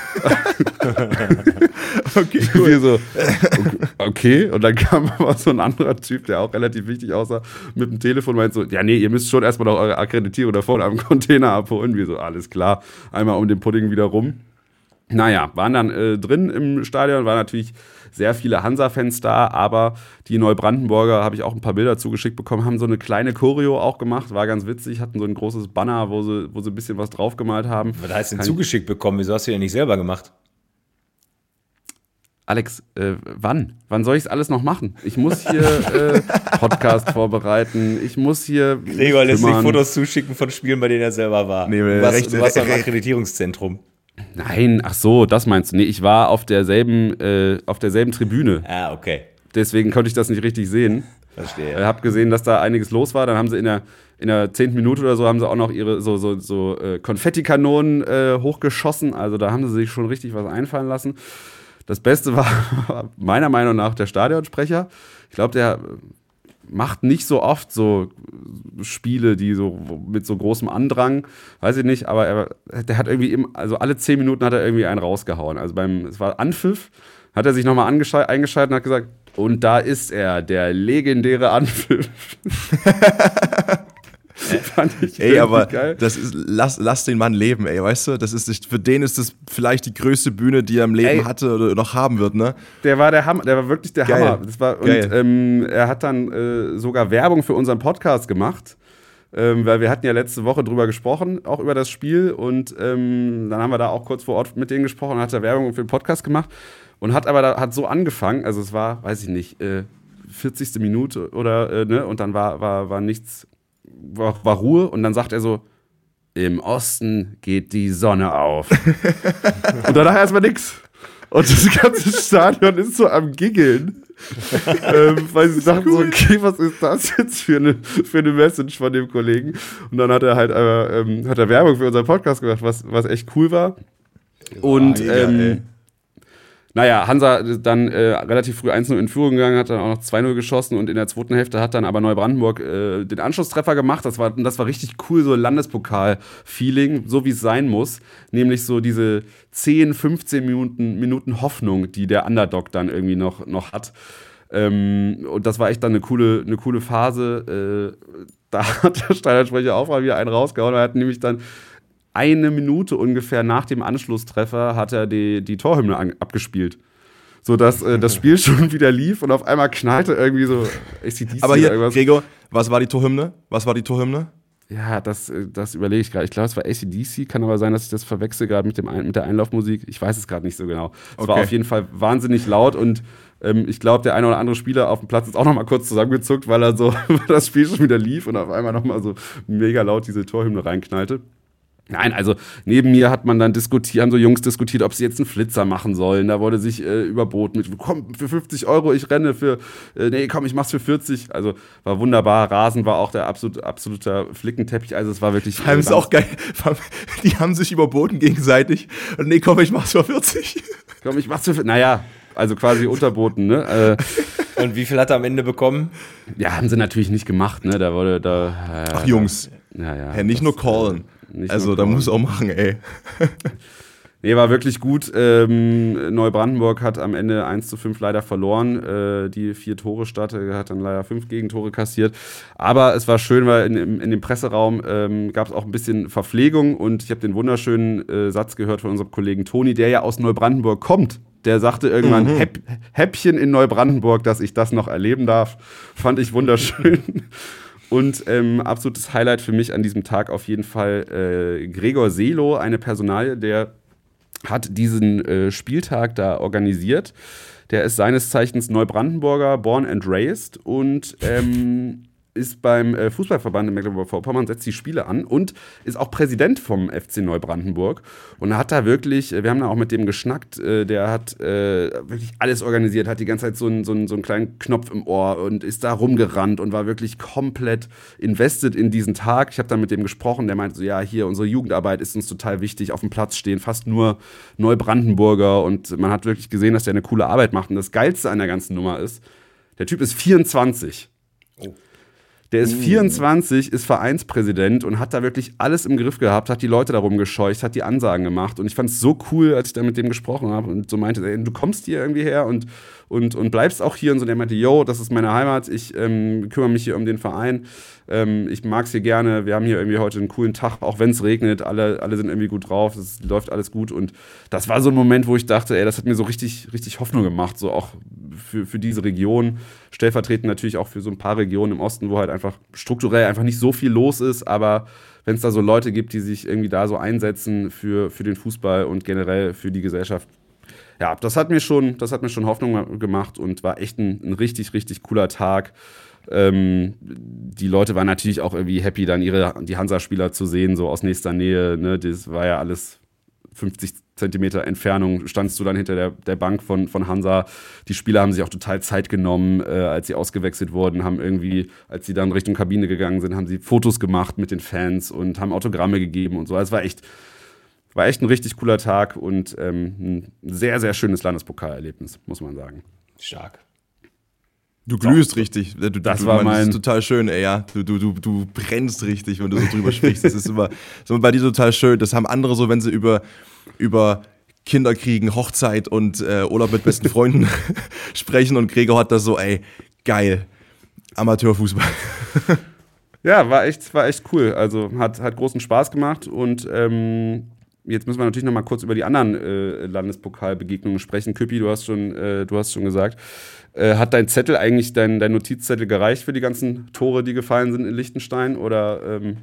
okay, cool. Wir so, okay. Und dann kam aber so ein anderer Typ, der auch relativ wichtig aussah, mit dem Telefon und meint so, ja, nee, ihr müsst schon erstmal noch eure Akkreditierung da vorne am Container abholen. Wir so, alles klar, einmal um den Pudding wieder rum. Naja, waren dann äh, drin im Stadion, waren natürlich sehr viele Hansa-Fans da, aber die Neubrandenburger, habe ich auch ein paar Bilder zugeschickt bekommen, haben so eine kleine Choreo auch gemacht, war ganz witzig, hatten so ein großes Banner, wo sie, wo sie ein bisschen was draufgemalt haben.
Was heißt denn zugeschickt bekommen? Wieso hast du ja nicht selber gemacht?
Alex, äh, wann? Wann soll ich es alles noch machen? Ich muss hier äh, Podcast vorbereiten, ich muss hier
Gregor lässt sich Fotos zuschicken von Spielen, bei denen er selber war.
Nee,
du warst,
recht,
du warst
recht,
am Akkreditierungszentrum.
Nein, ach so, das meinst du. Nee, ich war auf derselben, äh, auf derselben Tribüne.
Ah, okay.
Deswegen konnte ich das nicht richtig sehen.
Verstehe.
Ich habe gesehen, dass da einiges los war. Dann haben sie in der, in der zehnten Minute oder so, haben sie auch noch ihre so, so, so äh, Konfettikanonen äh, hochgeschossen. Also da haben sie sich schon richtig was einfallen lassen. Das Beste war meiner Meinung nach der Stadionsprecher. Ich glaube, der macht nicht so oft so Spiele, die so mit so großem Andrang, weiß ich nicht, aber er, der hat irgendwie, im, also alle zehn Minuten hat er irgendwie einen rausgehauen. Also beim, es war Anpfiff, hat er sich nochmal eingeschaltet und hat gesagt, und da ist er, der legendäre Anpfiff. Fand ich
ey, aber
geil.
Das ist, lass, lass den Mann leben, ey, weißt du? Das ist, für den ist das vielleicht die größte Bühne, die er im Leben ey, hatte oder noch haben wird, ne?
Der war der Hammer, der war wirklich der
geil.
Hammer. Das war, und ähm, er hat dann äh, sogar Werbung für unseren Podcast gemacht, ähm, weil wir hatten ja letzte Woche drüber gesprochen, auch über das Spiel, und ähm, dann haben wir da auch kurz vor Ort mit denen gesprochen und hat da Werbung für den Podcast gemacht und hat aber da, hat so angefangen, also es war, weiß ich nicht, äh, vierzigste Minute oder, äh, ne, und dann war, war, war nichts, War, war Ruhe, und dann sagt er so, im Osten geht die Sonne auf. Und danach erstmal nix. Und das ganze Stadion ist so am Giggeln. ähm, weil sie dachten cool. so, okay, was ist das jetzt für eine, für eine Message von dem Kollegen? Und dann hat er halt äh, ähm, hat er Werbung für unseren Podcast gemacht, was, was echt cool war. Und oh, ähm, naja, Hansa dann äh, relativ früh eins null in Führung gegangen, hat dann auch noch zwei null geschossen, und in der zweiten Hälfte hat dann aber Neubrandenburg äh, den Anschlusstreffer gemacht. Das war, das war richtig cool, so Landespokal-Feeling, so wie es sein muss. Nämlich so diese zehn, fünfzehn Minuten, Minuten Hoffnung, die der Underdog dann irgendwie noch, noch hat. Ähm, und das war echt dann eine coole, eine coole Phase. Äh, da hat der Stadionsprecher auch mal wieder einen rausgehauen. Er hat nämlich dann eine Minute ungefähr nach dem Anschlusstreffer hat er die, die Torhymne an, abgespielt. Sodass äh, das Spiel schon wieder lief und auf einmal knallte irgendwie so A C D C.
Aber hier,
irgendwas.
Gregor, was war die Torhymne? Was war die Torhymne?
Ja, das, das überlege ich gerade. Ich glaube, es war A C D C, kann aber sein, dass ich das verwechsel gerade mit, dem Ein- mit der Einlaufmusik. Ich weiß es gerade nicht so genau. Es okay. war auf jeden Fall wahnsinnig laut, und ähm, ich glaube, der eine oder andere Spieler auf dem Platz ist auch noch mal kurz zusammengezuckt, weil er so das Spiel schon wieder lief und auf einmal noch mal so mega laut diese Torhymne reinknallte. Nein, also neben mir hat man dann diskutiert, haben so Jungs diskutiert, ob sie jetzt einen Flitzer machen sollen. Da wurde sich äh, überboten mit, komm, für fünfzig Euro, ich renne für, äh, nee, komm, ich mach's für vierzig. Also war wunderbar. Rasen war auch der absolut, absoluter Flickenteppich. Also es war wirklich.
Vor allem ist auch geil. Die haben sich überboten gegenseitig. Und nee, komm, ich mach's für vierzig.
Komm, ich mach's für, naja, also quasi unterboten, ne?
Äh, Und wie viel hat er am Ende bekommen?
Ja, haben sie natürlich nicht gemacht, ne? Da wurde da.
Äh, Ach, Jungs.
Ja, ja.
ja nicht nur callen. Nicht also, da muss auch machen, ey.
Nee, war wirklich gut. Ähm, Neubrandenburg hat am Ende eins zu fünf leider verloren. Äh, die vier Tore statt, hat dann leider fünf Gegentore kassiert. Aber es war schön, weil in, in dem Presseraum ähm, gab es auch ein bisschen Verpflegung. Und ich habe den wunderschönen äh, Satz gehört von unserem Kollegen Toni, der ja aus Neubrandenburg kommt. Der sagte irgendwann, mhm. Häpp, Häppchen in Neubrandenburg, dass ich das noch erleben darf. Fand ich wunderschön. Und ähm, absolutes Highlight für mich an diesem Tag auf jeden Fall äh, Gregor Seelow, eine Personalie, der hat diesen äh, Spieltag da organisiert. Der ist seines Zeichens Neubrandenburger, born and raised und ähm, ist beim äh, Fußballverband in Mecklenburg-Vorpommern, setzt die Spiele an und ist auch Präsident vom F C Neubrandenburg. Und er hat da wirklich, wir haben da auch mit dem geschnackt, äh, der hat äh, wirklich alles organisiert, hat die ganze Zeit so einen, so, einen, so einen kleinen Knopf im Ohr und ist da rumgerannt und war wirklich komplett invested in diesen Tag. Ich habe dann mit dem gesprochen, der meinte so, ja, hier, unsere Jugendarbeit ist uns total wichtig, auf dem Platz stehen fast nur Neubrandenburger und man hat wirklich gesehen, dass der eine coole Arbeit macht. Und das Geilste an der ganzen Nummer ist, der Typ ist vierundzwanzig. Oh. Der ist vierundzwanzig, ist Vereinspräsident und hat da wirklich alles im Griff gehabt, hat die Leute darum gescheucht, hat die Ansagen gemacht. Und ich fand es so cool, als ich da mit dem gesprochen habe und so meinte, ey, du kommst hier irgendwie her und, und, und bleibst auch hier. Und so, der meinte, yo, das ist meine Heimat, ich ähm, kümmere mich hier um den Verein. Ähm, ich mag es hier gerne, wir haben hier irgendwie heute einen coolen Tag, auch wenn es regnet, alle, alle sind irgendwie gut drauf, es läuft alles gut. Und das war so ein Moment, wo ich dachte, ey, das hat mir so richtig, richtig Hoffnung gemacht, so auch für, für diese Region. Stellvertretend natürlich auch für so ein paar Regionen im Osten, wo halt einfach strukturell einfach nicht so viel los ist, aber wenn es da so Leute gibt, die sich irgendwie da so einsetzen für, für den Fußball und generell für die Gesellschaft, ja, das hat mir schon, das hat mir schon Hoffnung gemacht und war echt ein, ein richtig, richtig cooler Tag. Ähm, die Leute waren natürlich auch irgendwie happy, dann ihre, die Hansa-Spieler zu sehen, so aus nächster Nähe, ne, das war ja alles fünfzig Zentimeter Entfernung, standst du dann hinter der, der Bank von, von Hansa. Die Spieler haben sich auch total Zeit genommen, äh, als sie ausgewechselt wurden, haben irgendwie, als sie dann Richtung Kabine gegangen sind, haben sie Fotos gemacht mit den Fans und haben Autogramme gegeben und so. Es war echt, war echt ein richtig cooler Tag und ähm, ein sehr, sehr schönes Landespokalerlebnis, muss man sagen.
Stark.
Du glühst so, richtig. Du,
das
du,
war
man,
mein...
Das ist total schön, ey, ja. Du, du, du, du brennst richtig, wenn du so drüber sprichst. Das ist immer, das ist bei dir total schön. Das haben andere so, wenn sie über, über Kinder kriegen, Hochzeit und äh, Urlaub mit besten Freunden sprechen. Und Gregor hat das so, ey, geil. Amateurfußball.
Ja, war echt, war echt cool. Also hat, hat großen Spaß gemacht und ähm, jetzt müssen wir natürlich noch mal kurz über die anderen äh, Landespokalbegegnungen sprechen. Küppi, du hast schon, äh, du hast schon gesagt, äh, hat dein Zettel eigentlich, dein, dein Notizzettel gereicht für die ganzen Tore, die gefallen sind in Liechtenstein? Oder? Ähm?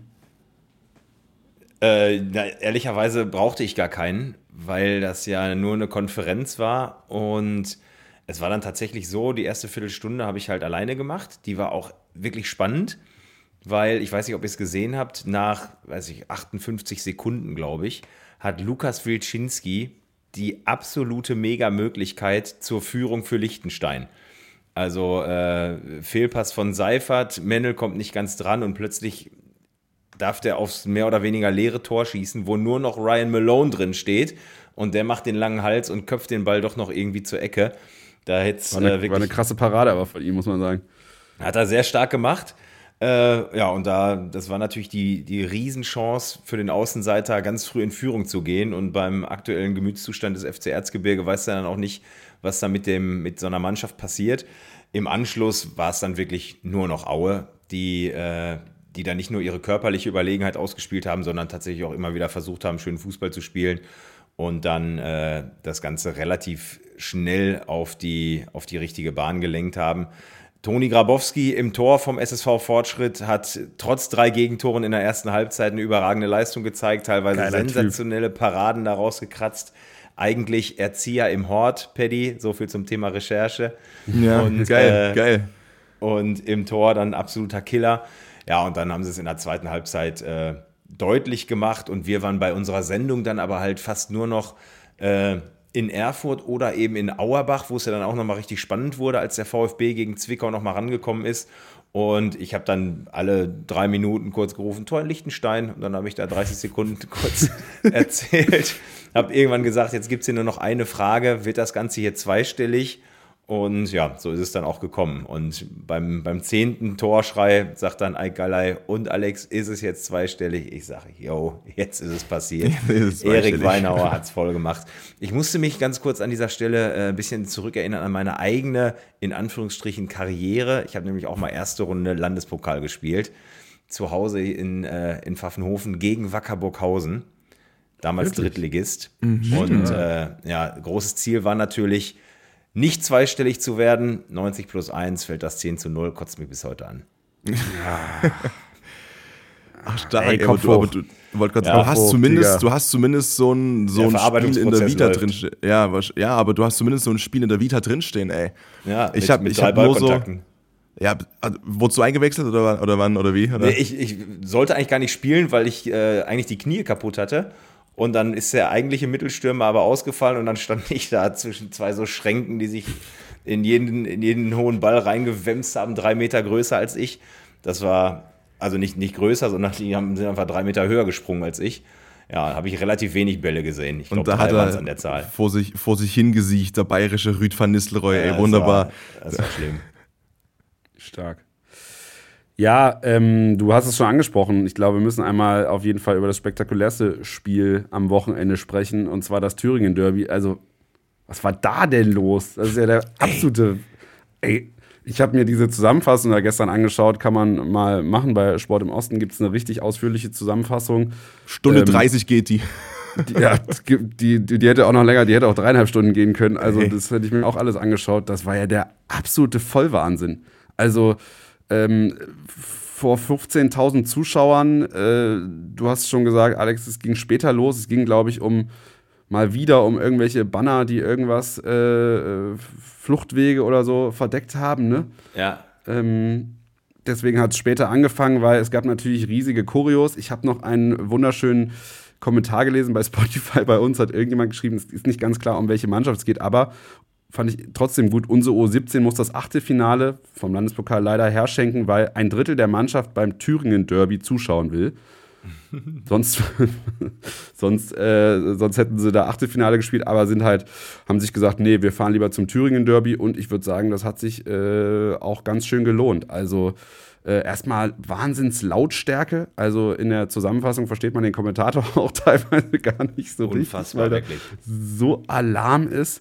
Äh, na, ehrlicherweise brauchte ich gar keinen, weil das ja nur eine Konferenz war und es war dann tatsächlich so, die erste Viertelstunde habe ich halt alleine gemacht. Die war auch wirklich spannend, weil, ich weiß nicht, ob ihr es gesehen habt, nach, weiß ich, achtundfünfzig Sekunden, glaube ich, hat Lukas Wilczynski die absolute Mega-Möglichkeit zur Führung für Liechtenstein. Also äh, Fehlpass von Seifert, Mennel kommt nicht ganz dran und plötzlich darf der aufs mehr oder weniger leere Tor schießen, wo nur noch Ryan Malone drin steht und der macht den langen Hals und köpft den Ball doch noch irgendwie zur Ecke. Da hätt's,
war, eine,
äh, wirklich,
war eine krasse Parade aber von ihm, muss man sagen.
Hat er sehr stark gemacht. Äh, ja, und da, das war natürlich die, die Riesenchance für den Außenseiter, ganz früh in Führung zu gehen. Und beim aktuellen Gemütszustand des F C Erzgebirge weiß er dann auch nicht, was da mit, dem, mit so einer Mannschaft passiert. Im Anschluss war es dann wirklich nur noch Aue, die, äh, die da nicht nur ihre körperliche Überlegenheit ausgespielt haben, sondern tatsächlich auch immer wieder versucht haben, schönen Fußball zu spielen. Und dann äh, das Ganze relativ schnell auf die, auf die richtige Bahn gelenkt haben. Toni Grabowski im Tor vom S S V Fortschritt hat trotz drei Gegentoren in der ersten Halbzeit eine überragende Leistung gezeigt, teilweise Geiler sensationelle Typ. Paraden daraus gekratzt. Eigentlich Erzieher im Hort, Paddy, so viel zum Thema Recherche.
Ja, und, geil, äh, geil.
Und im Tor dann absoluter Killer. Ja, und dann haben sie es in der zweiten Halbzeit äh, deutlich gemacht und wir waren bei unserer Sendung dann aber halt fast nur noch äh, in Erfurt oder eben in Auerbach, wo es ja dann auch nochmal richtig spannend wurde, als der VfB gegen Zwickau nochmal rangekommen ist. Und ich habe dann alle drei Minuten kurz gerufen, Tor in Liechtenstein. Und dann habe ich da dreißig Sekunden kurz erzählt. Habe irgendwann gesagt, jetzt gibt es hier nur noch eine Frage, wird das Ganze hier zweistellig? Und ja, so ist es dann auch gekommen. Und beim, beim zehnten Torschrei sagt dann Aikalai und Alex, ist es jetzt zweistellig? Ich sage, yo, jetzt ist es passiert. Erik Weinauer hat es voll gemacht. Ich musste mich ganz kurz an dieser Stelle äh, ein bisschen zurückerinnern an meine eigene, in Anführungsstrichen, Karriere. Ich habe nämlich auch mal erste Runde Landespokal gespielt. Zu Hause in, äh, in Pfaffenhofen gegen Wacker Burghausen. Damals Wirklich? Drittligist. Mhm. Und äh, ja, großes Ziel war natürlich, nicht zweistellig zu werden, neunzig plus eins fällt das zehn zu null, kotzt mich bis heute an.
Ja.
Ach, stark,
Ey,
ey, aber du, aber du, wollt grad sagen,
ja,
du, hast
hoch,
zumindest,
Digga.
du hast zumindest so ein, so
Der
ein Spiel in der Vita
läuft.
drinstehen. Ja, wasch- ja, aber du hast zumindest so ein Spiel in der Vita drinstehen, ey.
Ja,
ich
mit,
hab,
mit
ich
drei
hab nur so.
Ballkontakten.
Ja, also, wurdest du eingewechselt oder, wann- oder wann oder wie? Oder?
Nee, ich, ich sollte eigentlich gar nicht spielen, weil ich äh, eigentlich die Knie kaputt hatte. Und dann ist der eigentliche Mittelstürmer aber ausgefallen und dann stand ich da zwischen zwei so Schränken, die sich in jeden, in jeden hohen Ball reingewämst haben, drei Meter größer als ich. Das war also nicht, nicht größer, sondern die haben, sind einfach drei Meter höher gesprungen als ich. Ja, habe ich relativ wenig Bälle gesehen. Ich
Und
glaube,
da
drei
hat
waren es
er
an der Zahl.
vor sich, vor sich hingesiegt, der bayerische Rüd van Nistelrooy,
Ja,
ey,
das
wunderbar.
War, das war schlimm.
Stark. Ja, ähm, du hast es schon angesprochen. Ich glaube, wir müssen einmal auf jeden Fall über das spektakulärste Spiel am Wochenende sprechen, und zwar das Thüringen-Derby. Also, was war da denn los? Das ist ja der absolute. Ey, ey ich habe mir diese Zusammenfassung da gestern angeschaut, kann man mal machen. Bei Sport im Osten gibt es eine richtig ausführliche Zusammenfassung.
Stunde
ähm,
dreißig geht die.
Die, ja, die, die, die hätte auch noch länger, die hätte auch dreieinhalb Stunden gehen können. Also, hey. Das hätte ich mir auch alles angeschaut. Das war ja der absolute Vollwahnsinn. Also, ähm, vor fünfzehntausend Zuschauern, äh, du hast schon gesagt, Alex, es ging später los. Es ging, glaube ich, um mal wieder um irgendwelche Banner, die irgendwas, äh, Fluchtwege oder so verdeckt haben, ne?
Ja.
Ähm, deswegen hat es später angefangen, weil es gab natürlich riesige Choreos. Ich habe noch einen wunderschönen Kommentar gelesen bei Spotify. Bei uns hat irgendjemand geschrieben, es ist nicht ganz klar, um welche Mannschaft es geht, aber fand ich trotzdem gut. Unsere U siebzehn muss das Achtelfinale vom Landespokal leider herschenken, weil ein Drittel der Mannschaft beim Thüringen-Derby zuschauen will. sonst sonst, äh, sonst hätten sie da Achtelfinale gespielt, aber sind halt, haben sich gesagt, nee, wir fahren lieber zum Thüringen-Derby, und ich würde sagen, das hat sich äh, auch ganz schön gelohnt. Also äh, erstmal Wahnsinns-Lautstärke, also in der Zusammenfassung versteht man den Kommentator auch teilweise gar nicht so
Unfassbar,
richtig, weil
wirklich.
da so Alarm ist.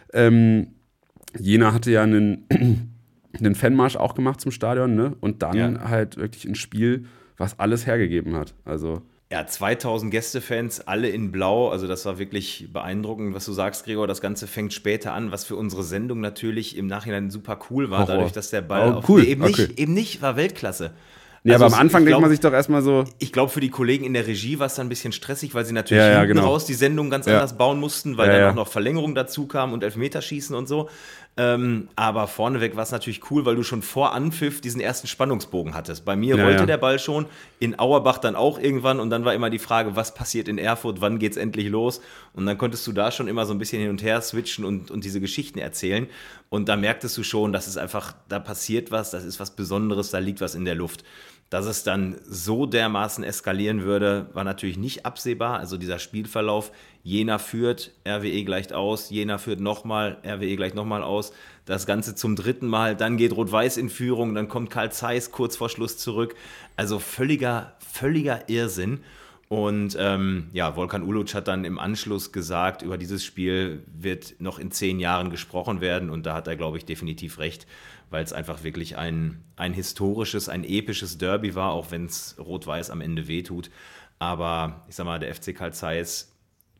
Ähm, Jena hatte ja einen, einen Fanmarsch auch gemacht zum Stadion, ne? Und dann
Ja.
halt wirklich ein Spiel, was alles hergegeben hat. Also
Ja, zweitausend Gästefans, alle in Blau. Also das war wirklich beeindruckend, was du sagst, Gregor. Das Ganze fängt später an, was für unsere Sendung natürlich im Nachhinein super cool war,
Horror.
dadurch, dass der Ball
Oh,
auf...
cool.
Nee, eben
Okay.
nicht, eben nicht, war Weltklasse.
ja,
Also
aber am
es-
Anfang
ich
denkt
glaub-
man sich doch erstmal so,
Ich glaube, für die Kollegen in der Regie war es dann ein bisschen stressig, weil sie natürlich
Ja, ja,
hinten
genau.
raus die Sendung ganz
Ja.
anders bauen mussten, weil
Ja,
dann
ja.
auch noch Verlängerung dazu kam und Elfmeterschießen und so. Ähm, aber vorneweg war es natürlich cool, weil du schon vor Anpfiff diesen ersten Spannungsbogen hattest. Bei mir
Ja,
wollte
ja.
der Ball schon, in Auerbach dann auch irgendwann, und dann war immer die Frage, was passiert in Erfurt, wann geht's endlich los? Und dann konntest du da schon immer so ein bisschen hin und her switchen und, und diese Geschichten erzählen. Und da merktest du schon, dass es einfach, da passiert was, das ist was Besonderes, da liegt was in der Luft. Dass es dann so dermaßen eskalieren würde, war natürlich nicht absehbar. Also dieser Spielverlauf, Jena führt, R W E gleicht aus, Jena führt nochmal, R W E gleicht nochmal aus. Das Ganze zum dritten Mal, dann geht Rot-Weiß in Führung, dann kommt Karl Zeiss kurz vor Schluss zurück. Also völliger, völliger Irrsinn. Und ähm, ja, Volkan Uluc hat dann im Anschluss gesagt, über dieses Spiel wird noch in zehn Jahren gesprochen werden. Und da hat er, glaube ich, definitiv recht, weil es einfach wirklich ein, ein historisches, ein episches Derby war, auch wenn es Rot-Weiß am Ende wehtut. Aber ich sag mal, der F C Karl Zeiss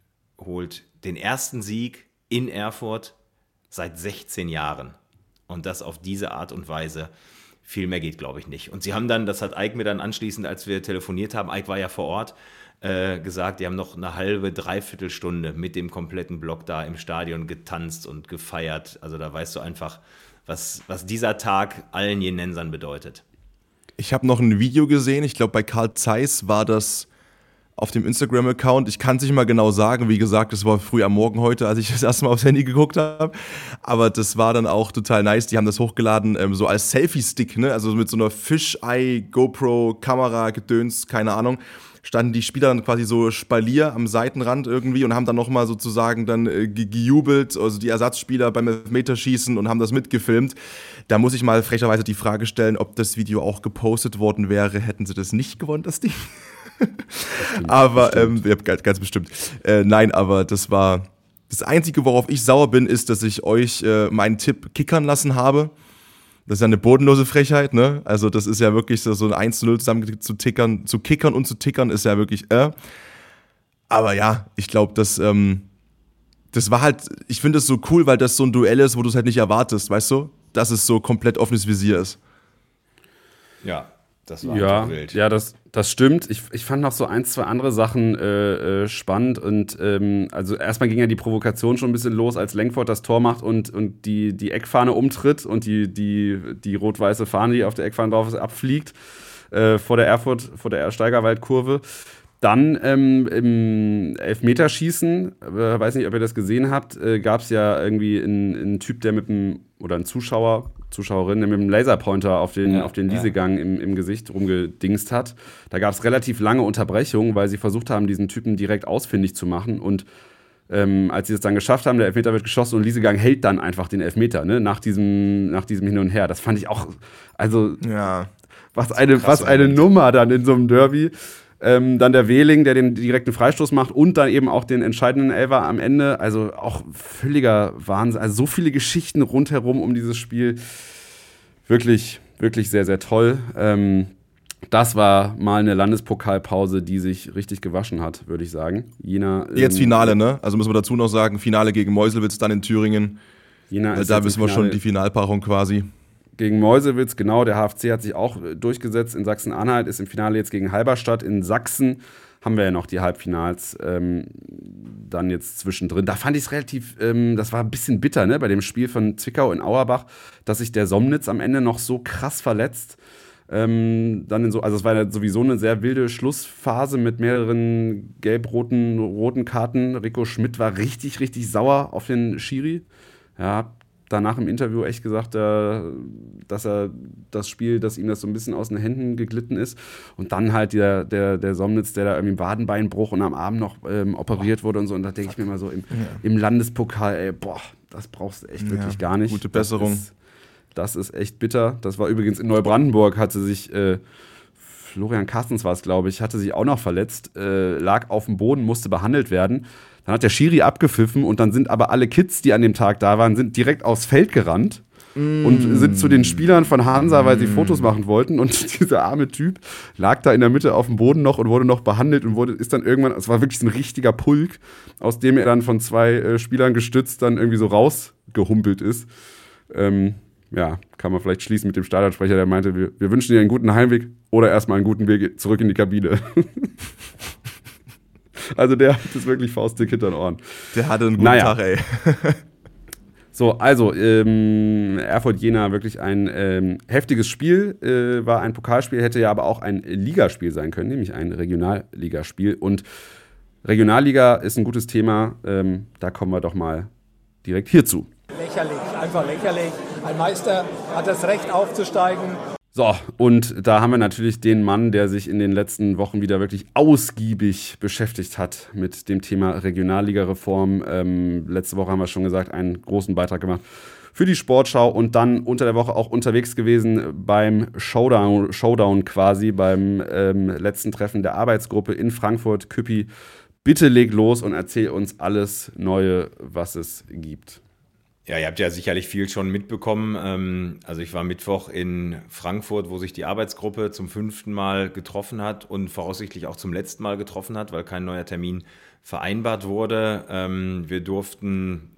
holt den ersten Sieg in Erfurt seit sechzehn Jahren. Und das auf diese Art und Weise. Viel mehr geht, glaube ich, nicht. Und sie haben dann, das hat Eik mir dann anschließend, als wir telefoniert haben, Eik war ja vor Ort, äh, gesagt, die haben noch eine halbe, dreiviertel Stunde mit dem kompletten Block da im Stadion getanzt und gefeiert. Also da weißt du einfach, was, was dieser Tag allen Jenensern bedeutet.
Ich habe noch ein Video gesehen, ich glaube bei Karl Zeiss war das auf dem Instagram-Account. Ich kann es nicht mal genau sagen, wie gesagt, das war früh am Morgen heute, als ich das erste Mal aufs Handy geguckt habe. Aber das war dann auch total nice. Die haben das hochgeladen, ähm, so als Selfie-Stick, ne? Also mit so einer Fisheye-GoPro-Kamera, Gedöns, keine Ahnung. Standen die Spieler dann quasi so Spalier am Seitenrand irgendwie und haben dann nochmal sozusagen dann äh, ge- gejubelt, also die Ersatzspieler beim Elfmeterschießen, und haben das mitgefilmt. Da muss ich mal frecherweise die Frage stellen, ob das Video auch gepostet worden wäre, hätten sie das nicht gewonnen, das Ding.
Bestimmt,
aber,
bestimmt.
ähm, ja, ganz, ganz bestimmt. Äh, nein, aber das war, das Einzige, worauf ich sauer bin, ist, dass ich euch äh, meinen Tipp kickern lassen habe. Das ist ja eine bodenlose Frechheit, ne? Also das ist ja wirklich so, so ein eins zu null zusammen zu tickern, zu kickern und zu tickern ist ja wirklich, äh. Aber ja, ich glaube, das, ähm, das war halt, ich finde es so cool, weil das so ein Duell ist, wo du es halt nicht erwartest, weißt du? Dass es so komplett offenes Visier ist.
Ja, das war
ja,
wild.
Ja, das, das stimmt. Ich, ich fand noch so ein, zwei andere Sachen äh, äh, spannend. Und ähm, also erstmal ging ja die Provokation schon ein bisschen los, als Lenkvoort das Tor macht und, und die, die Eckfahne umtritt und die, die, die rot-weiße Fahne, die auf der Eckfahne drauf ist, abfliegt äh, vor der Erfurt, vor der Steigerwald-Kurve. Dann ähm, im Elfmeterschießen, äh, weiß nicht, ob ihr das gesehen habt, äh, gab es ja irgendwie einen, einen Typ, der mit einem, oder ein Zuschauer, Zuschauerin, der mit einem Laserpointer auf den,
ja,
auf den Liesegang ja. im, im Gesicht rumgedingst hat. Da gab es relativ lange Unterbrechungen, weil sie versucht haben, diesen Typen direkt ausfindig zu machen. Und ähm, als sie es dann geschafft haben, der Elfmeter wird geschossen und Liesegang hält dann einfach den Elfmeter, ne, nach diesem, nach diesem Hin und Her. Das fand ich auch, also,
ja,
was eine, was eine Nummer dann in so einem Derby. Ähm, dann der Wehling, der den direkten Freistoß macht und dann eben auch den entscheidenden Elfer am Ende. Also auch völliger Wahnsinn. Also so viele Geschichten rundherum um dieses Spiel. Wirklich, wirklich sehr, sehr toll. Ähm, das war mal eine Landespokalpause, die sich richtig gewaschen hat, würde ich sagen. Jena, ähm,
Jetzt Finale, ne? Also müssen wir dazu noch sagen, Finale gegen Meuselwitz dann in Thüringen.
Jena ist
da wissen wir schon die Finalpaarung quasi.
Gegen Meuselwitz, genau, der H F C hat sich auch durchgesetzt in Sachsen-Anhalt, ist im Finale jetzt gegen Halberstadt. In Sachsen haben wir ja noch die Halbfinals ähm, dann jetzt zwischendrin. Da fand ich es relativ, ähm, das war ein bisschen bitter, ne, bei dem Spiel von Zwickau in Auerbach, dass sich der Somnitz am Ende noch so krass verletzt. Ähm, dann in so, also es war ja sowieso eine sehr wilde Schlussphase mit mehreren gelb-roten roten Karten. Rico Schmidt war richtig, richtig sauer auf den Schiri. Ja, danach im Interview echt gesagt, äh, dass er das Spiel, dass ihm das so ein bisschen aus den Händen geglitten ist. Und dann halt der, der, der Somnitz, der da irgendwie einen Wadenbeinbruch und am Abend noch ähm, operiert wurde und so. Und da denke ich mir mal so, im, ja. im Landespokal, ey, boah, das brauchst du echt ja, wirklich gar nicht.
Gute Besserung.
Das ist, das ist echt bitter. Das war übrigens in Neubrandenburg, hatte sich äh, Florian Carstens war es, glaube ich, hatte sich auch noch verletzt, äh, lag auf dem Boden, musste behandelt werden. Dann hat der Schiri abgepfiffen und dann sind aber alle Kids, die an dem Tag da waren, sind direkt aufs Feld gerannt mm. und sind zu den Spielern von Hansa, weil sie mm. Fotos machen wollten. Und dieser arme Typ lag da in der Mitte auf dem Boden noch und wurde noch behandelt und wurde, ist dann irgendwann, es war wirklich so ein richtiger Pulk, aus dem er dann von zwei äh, Spielern gestützt dann irgendwie so rausgehumpelt ist. Ähm, ja, kann man vielleicht schließen mit dem Stadionsprecher, der meinte, wir, wir wünschen dir einen guten Heimweg oder erstmal einen guten Weg zurück in die Kabine. Also der hat das wirklich faustdick hinter den Ohren.
Der hatte einen guten
naja.
Tag, ey.
So, also ähm, Erfurt-Jena wirklich ein ähm, heftiges Spiel, äh, war ein Pokalspiel, hätte ja aber auch ein Ligaspiel sein können, nämlich ein Regionalligaspiel. Und Regionalliga ist ein gutes Thema, ähm, da kommen wir doch mal direkt hierzu.
Lächerlich, einfach lächerlich. Ein Meister hat das Recht aufzusteigen.
So, und da haben wir natürlich den Mann, der sich in den letzten Wochen wieder wirklich ausgiebig beschäftigt hat mit dem Thema Regionalliga-Reform. Ähm, letzte Woche haben wir schon gesagt, einen großen Beitrag gemacht für die Sportschau und dann unter der Woche auch unterwegs gewesen beim Showdown, Showdown quasi, beim ähm, letzten Treffen der Arbeitsgruppe in Frankfurt. Küppi, bitte leg los und erzähl uns alles Neue, was es gibt.
Ja, ihr habt ja sicherlich viel schon mitbekommen. Also ich war Mittwoch in Frankfurt, wo sich die Arbeitsgruppe zum fünften Mal getroffen hat und voraussichtlich auch zum letzten Mal getroffen hat, weil kein neuer Termin vereinbart wurde. Wir durften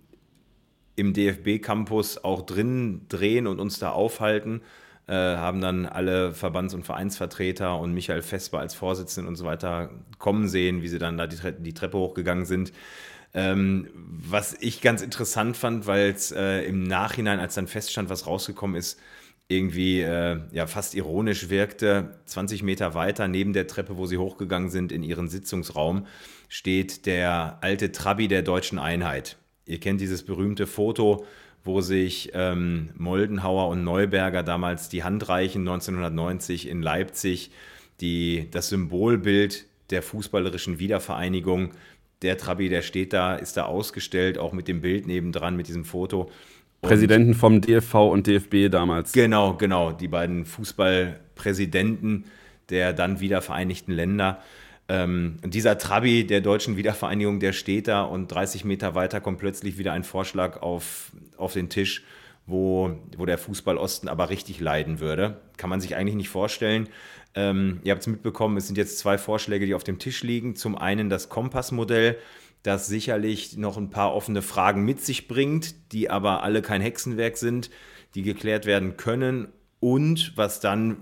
im D F B-Campus auch drin drehen und uns da aufhalten, haben dann alle Verbands- und Vereinsvertreter und Michael Vesper als Vorsitzenden und so weiter kommen sehen, wie sie dann da die, Tre- die Treppe hochgegangen sind. Ähm, was ich ganz interessant fand, weil es äh, im Nachhinein, als dann feststand, was rausgekommen ist, irgendwie äh, ja fast ironisch wirkte. zwanzig Meter weiter neben der Treppe, wo sie hochgegangen sind, in ihren Sitzungsraum, steht der alte Trabi der Deutschen Einheit. Ihr kennt dieses berühmte Foto, wo sich ähm, Moldenhauer und Neuberger damals die Hand reichen, neunzehnhundertneunzig in Leipzig, die, das Symbolbild der fußballerischen Wiedervereinigung. Der Trabi, der steht da, ist da ausgestellt, auch mit dem Bild nebendran, mit diesem Foto. Und
Präsidenten vom D F V und D F B damals.
Genau, genau, die beiden Fußballpräsidenten der dann wiedervereinigten Länder. Ähm, dieser Trabi der deutschen Wiedervereinigung, der steht da und dreißig Meter weiter kommt plötzlich wieder ein Vorschlag auf, auf den Tisch, wo, wo der Fußball-Osten aber richtig leiden würde. Kann man sich eigentlich nicht vorstellen. Ähm, ihr habt es mitbekommen, es sind jetzt zwei Vorschläge, die auf dem Tisch liegen. Zum einen das Kompassmodell, das sicherlich noch ein paar offene Fragen mit sich bringt, die aber alle kein Hexenwerk sind, die geklärt werden können und was dann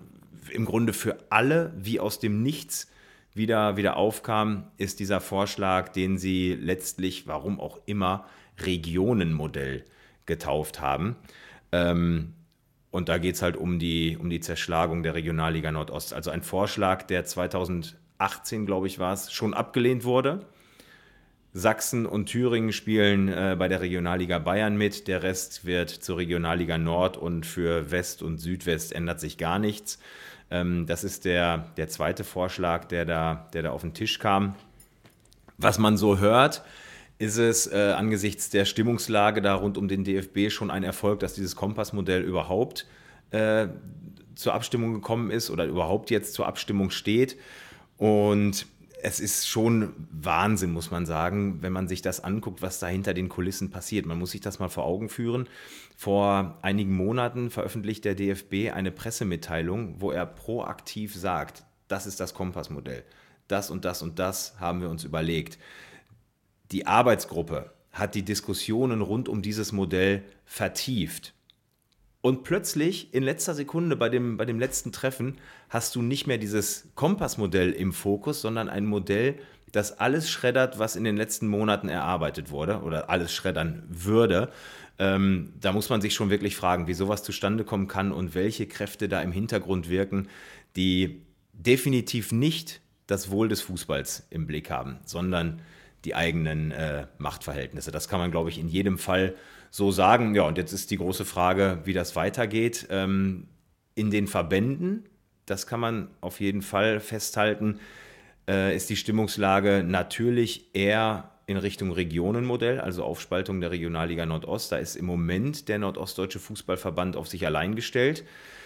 im Grunde für alle wie aus dem Nichts wieder, wieder aufkam, ist dieser Vorschlag, den sie letztlich, warum auch immer, Regionenmodell getauft haben. Ähm, und da geht es halt um die, um die Zerschlagung der Regionalliga Nordost. Also ein Vorschlag, der zweitausendachtzehn, glaube ich, war es, schon abgelehnt wurde. Sachsen und Thüringen spielen äh, bei der Regionalliga Bayern mit. Der Rest wird zur Regionalliga Nord und für West und Südwest ändert sich gar nichts. Ähm, das ist der, der zweite Vorschlag, der da, der da auf den Tisch kam. Was man so hört, ist es äh, angesichts der Stimmungslage da rund um den D F B schon ein Erfolg, dass dieses Kompassmodell überhaupt äh, zur Abstimmung gekommen ist oder überhaupt jetzt zur Abstimmung steht. Und es ist schon Wahnsinn, muss man sagen, wenn man sich das anguckt, was da hinter den Kulissen passiert. Man muss sich das mal vor Augen führen. Vor einigen Monaten veröffentlicht der D F B eine Pressemitteilung, wo er proaktiv sagt, das ist das Kompassmodell. Das und das und das haben wir uns überlegt. Die Arbeitsgruppe hat die Diskussionen rund um dieses Modell vertieft. Und plötzlich, in letzter Sekunde bei dem, bei dem letzten Treffen, hast du nicht mehr dieses Kompassmodell im Fokus, sondern ein Modell, das alles schreddert, was in den letzten Monaten erarbeitet wurde oder alles schreddern würde. Ähm, da muss man sich schon wirklich fragen, wie sowas zustande kommen kann und welche Kräfte da im Hintergrund wirken, die definitiv nicht das Wohl des Fußballs im Blick haben, sondern die eigenen äh, Machtverhältnisse. Das kann man, glaube ich, in jedem Fall so sagen. Ja, und jetzt ist die große Frage, wie das weitergeht. Ähm, in den Verbänden, das kann man auf jeden Fall festhalten, äh, ist die Stimmungslage natürlich eher in Richtung Regionenmodell, also Aufspaltung der Regionalliga Nordost. Da ist im Moment der Nordostdeutsche Fußballverband auf sich allein gestellt.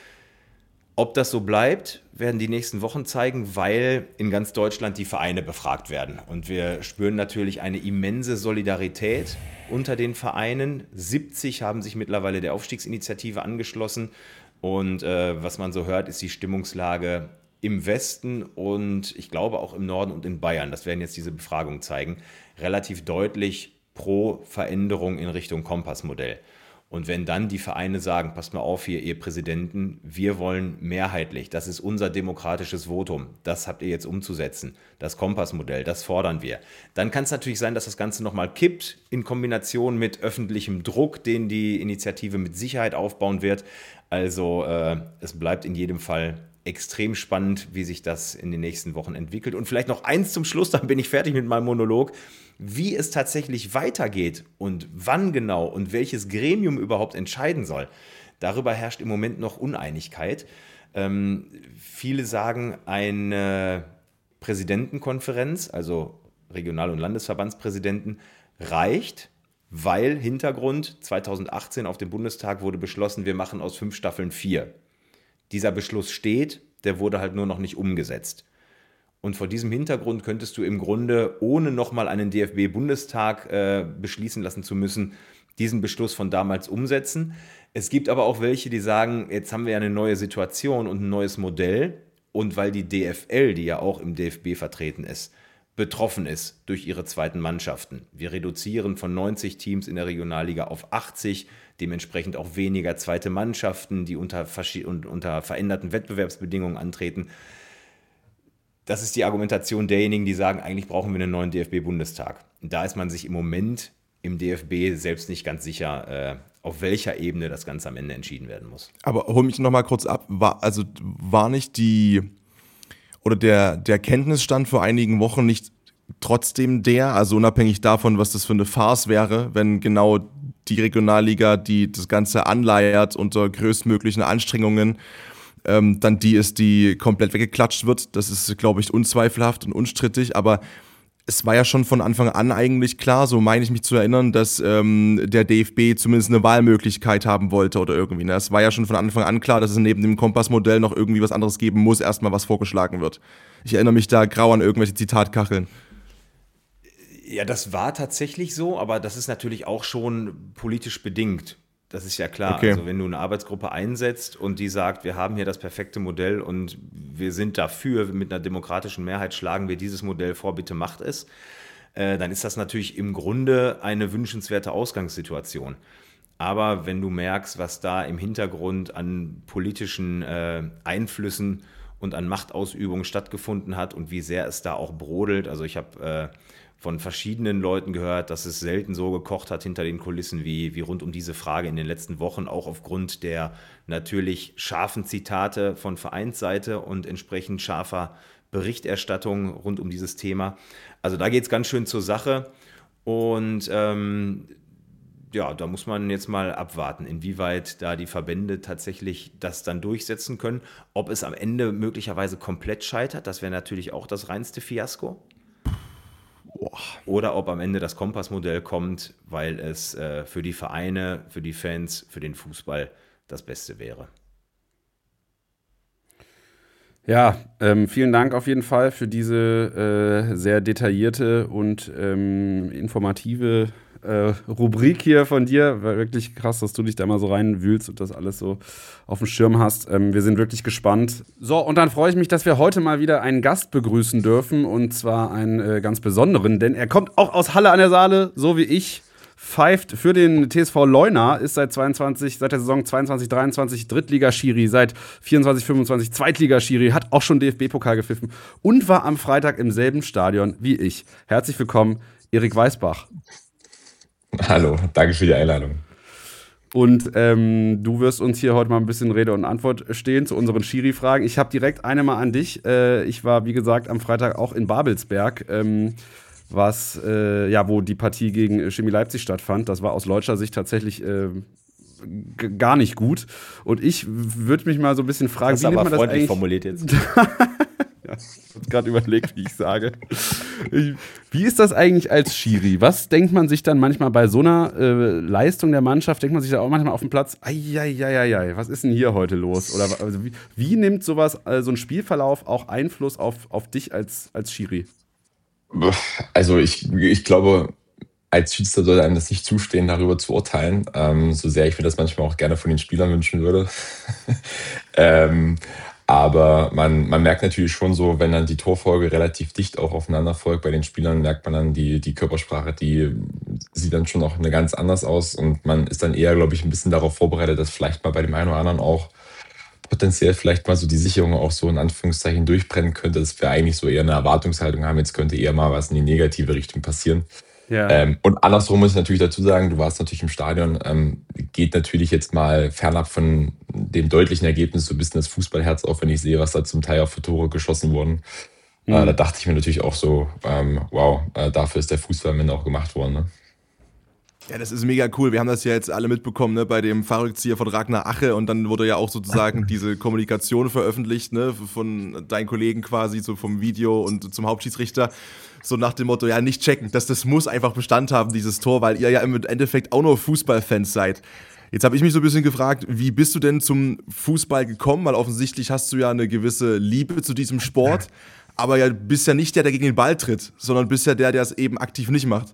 Ob das so bleibt, werden die nächsten Wochen zeigen, weil in ganz Deutschland die Vereine befragt werden. Und wir spüren natürlich eine immense Solidarität unter den Vereinen. siebzig haben sich mittlerweile der Aufstiegsinitiative angeschlossen. Und äh, was man so hört, ist die Stimmungslage im Westen und ich glaube auch im Norden und in Bayern, das werden jetzt diese Befragungen zeigen, relativ deutlich pro Veränderung in Richtung Kompassmodell. Und wenn dann die Vereine sagen, passt mal auf hier, ihr Präsidenten, wir wollen mehrheitlich, das ist unser demokratisches Votum, das habt ihr jetzt umzusetzen, das Kompassmodell, das fordern wir. Dann kann es natürlich sein, dass das Ganze nochmal kippt, in Kombination mit öffentlichem Druck, den die Initiative mit Sicherheit aufbauen wird. Also äh, es bleibt in jedem Fall extrem spannend, wie sich das in den nächsten Wochen entwickelt. Und vielleicht noch eins zum Schluss, dann bin ich fertig mit meinem Monolog. Wie es tatsächlich weitergeht und wann genau und welches Gremium überhaupt entscheiden soll, darüber herrscht im Moment noch Uneinigkeit. Ähm, viele sagen, eine Präsidentenkonferenz, also Regional- und Landesverbandspräsidenten, reicht, weil Hintergrund zweitausendachtzehn auf dem Bundestag wurde beschlossen, wir machen aus fünf Staffeln vier. Dieser Beschluss steht, der wurde halt nur noch nicht umgesetzt. Und vor diesem Hintergrund könntest du im Grunde, ohne nochmal einen D F B-Bundestag äh, beschließen lassen zu müssen, diesen Beschluss von damals umsetzen. Es gibt aber auch welche, die sagen, jetzt haben wir ja eine neue Situation und ein neues Modell. Und weil die D F L, die ja auch im D F B vertreten ist, betroffen ist durch ihre zweiten Mannschaften. Wir reduzieren von neunzig Teams in der Regionalliga auf achtzig, dementsprechend auch weniger zweite Mannschaften, die unter, verschied- und unter veränderten Wettbewerbsbedingungen antreten. Das ist die Argumentation derjenigen, die sagen, eigentlich brauchen wir einen neuen D F B-Bundestag. Da ist man sich im Moment im D F B selbst nicht ganz sicher, äh, auf welcher Ebene das Ganze am Ende entschieden werden muss.
Aber hol mich noch mal kurz ab, war, also war nicht die, oder der, der Kenntnisstand vor einigen Wochen nicht trotzdem der, also unabhängig davon, was das für eine Farce wäre, wenn genau die Regionalliga, die das Ganze anleiert unter größtmöglichen Anstrengungen, ähm, dann die ist, die komplett weggeklatscht wird. Das ist, glaube ich, unzweifelhaft und unstrittig, aber es war ja schon von Anfang an eigentlich klar, so meine ich mich zu erinnern, dass ähm, der D F B zumindest eine Wahlmöglichkeit haben wollte oder irgendwie. Ne? Es war ja schon von Anfang an klar, dass es neben dem Kompassmodell noch irgendwie was anderes geben muss, erstmal was vorgeschlagen wird. Ich erinnere mich da grau an irgendwelche Zitatkacheln.
Ja, das war tatsächlich so, aber das ist natürlich auch schon politisch bedingt. Das ist ja klar.
Okay.
Also wenn du eine Arbeitsgruppe einsetzt und die sagt, wir haben hier das perfekte Modell und wir sind dafür, mit einer demokratischen Mehrheit schlagen wir dieses Modell vor, bitte macht es, äh, dann ist das natürlich im Grunde eine wünschenswerte Ausgangssituation. Aber wenn du merkst, was da im Hintergrund an politischen äh, Einflüssen und an Machtausübung stattgefunden hat und wie sehr es da auch brodelt. Also ich habe äh, von verschiedenen Leuten gehört, dass es selten so gekocht hat hinter den Kulissen wie, wie rund um diese Frage in den letzten Wochen, auch aufgrund der natürlich scharfen Zitate von Vereinsseite und entsprechend scharfer Berichterstattung rund um dieses Thema. Also da geht es ganz schön zur Sache und ähm, ja, da muss man jetzt mal abwarten, inwieweit da die Verbände tatsächlich das dann durchsetzen können. Ob es am Ende möglicherweise komplett scheitert, das wäre natürlich auch das reinste Fiasko. Boah. Oder ob am Ende das Kompassmodell kommt, weil es äh, für die Vereine, für die Fans, für den Fußball das Beste wäre.
Ja, ähm, vielen Dank auf jeden Fall für diese äh, sehr detaillierte und ähm, informative Äh, Rubrik hier von dir. War wirklich krass, dass du dich da mal so reinwühlst und das alles so auf dem Schirm hast. Ähm, wir sind wirklich gespannt. So, und dann freue ich mich, dass wir heute mal wieder einen Gast begrüßen dürfen und zwar einen äh, ganz besonderen, denn er kommt auch aus Halle an der Saale, so wie ich. Pfeift für den T S V Leuna, ist seit zweiundzwanzig, seit der Saison zweiundzwanzig dreiundzwanzig Drittligaschiri, seit vierundzwanzig fünfundzwanzig Zweitligaschiri, hat auch schon D F B-Pokal gepfiffen und war am Freitag im selben Stadion wie ich. Herzlich willkommen, Erik Weißbach.
Hallo, danke für die Einladung.
Und ähm, du wirst uns hier heute mal ein bisschen Rede und Antwort stehen zu unseren Schiri-Fragen. Ich habe direkt eine mal an dich. Äh, ich war, wie gesagt, am Freitag auch in Babelsberg, ähm, was, äh, ja, wo die Partie gegen Chemie Leipzig stattfand. Das war aus Leutscher Sicht tatsächlich äh, g- gar nicht gut. Und ich würde mich mal so ein bisschen fragen,
das ist
wie
aber
nimmt man das eigentlich
formuliert jetzt.
Ja, ich habe gerade überlegt, wie ich sage. Wie ist das eigentlich als Schiri? Was denkt man sich dann manchmal bei so einer äh, Leistung der Mannschaft? Denkt man sich da auch manchmal auf dem Platz, eieieiei, was ist denn hier heute los? Oder also wie, wie nimmt sowas, äh, so ein Spielverlauf auch Einfluss auf, auf dich als, als Schiri?
Also ich, ich glaube, als Schiedsrichter sollte einem das nicht zustehen, darüber zu urteilen, ähm, so sehr ich mir das manchmal auch gerne von den Spielern wünschen würde. ähm, Aber man, man merkt natürlich schon so, wenn dann die Torfolge relativ dicht auch aufeinander folgt, bei den Spielern merkt man dann die, die Körpersprache, die sieht dann schon auch eine ganz anders aus und man ist dann eher, glaube ich, ein bisschen darauf vorbereitet, dass vielleicht mal bei dem einen oder anderen auch potenziell vielleicht mal so die Sicherung auch so in Anführungszeichen durchbrennen könnte, dass wir eigentlich so eher eine Erwartungshaltung haben, jetzt könnte eher mal was in die negative Richtung passieren. Ja. Ähm, und andersrum muss ich natürlich dazu sagen, du warst natürlich im Stadion, ähm, geht natürlich jetzt mal fernab von dem deutlichen Ergebnis so ein bisschen das Fußballherz auf, wenn ich sehe, was da zum Teil auch für Tore geschossen wurden. Mhm. Äh, da dachte ich mir natürlich auch so, ähm, wow, äh, dafür ist der Fußball am Ende auch gemacht worden. Ne?
Ja, das ist mega cool. Wir haben das ja jetzt alle mitbekommen, ne, bei dem Fahrrückzieher von Ragnar Ache und dann wurde ja auch sozusagen diese Kommunikation veröffentlicht, ne, von deinen Kollegen quasi, so vom Video und zum Hauptschiedsrichter. So nach dem Motto, ja, nicht checken, das, das muss einfach Bestand haben, dieses Tor, weil ihr ja im Endeffekt auch nur Fußballfans seid. Jetzt habe ich mich so ein bisschen gefragt, wie bist du denn zum Fußball gekommen? Weil offensichtlich hast du ja eine gewisse Liebe zu diesem Sport, aber ja bist ja nicht der, der gegen den Ball tritt, sondern bist ja der, der es eben aktiv nicht macht.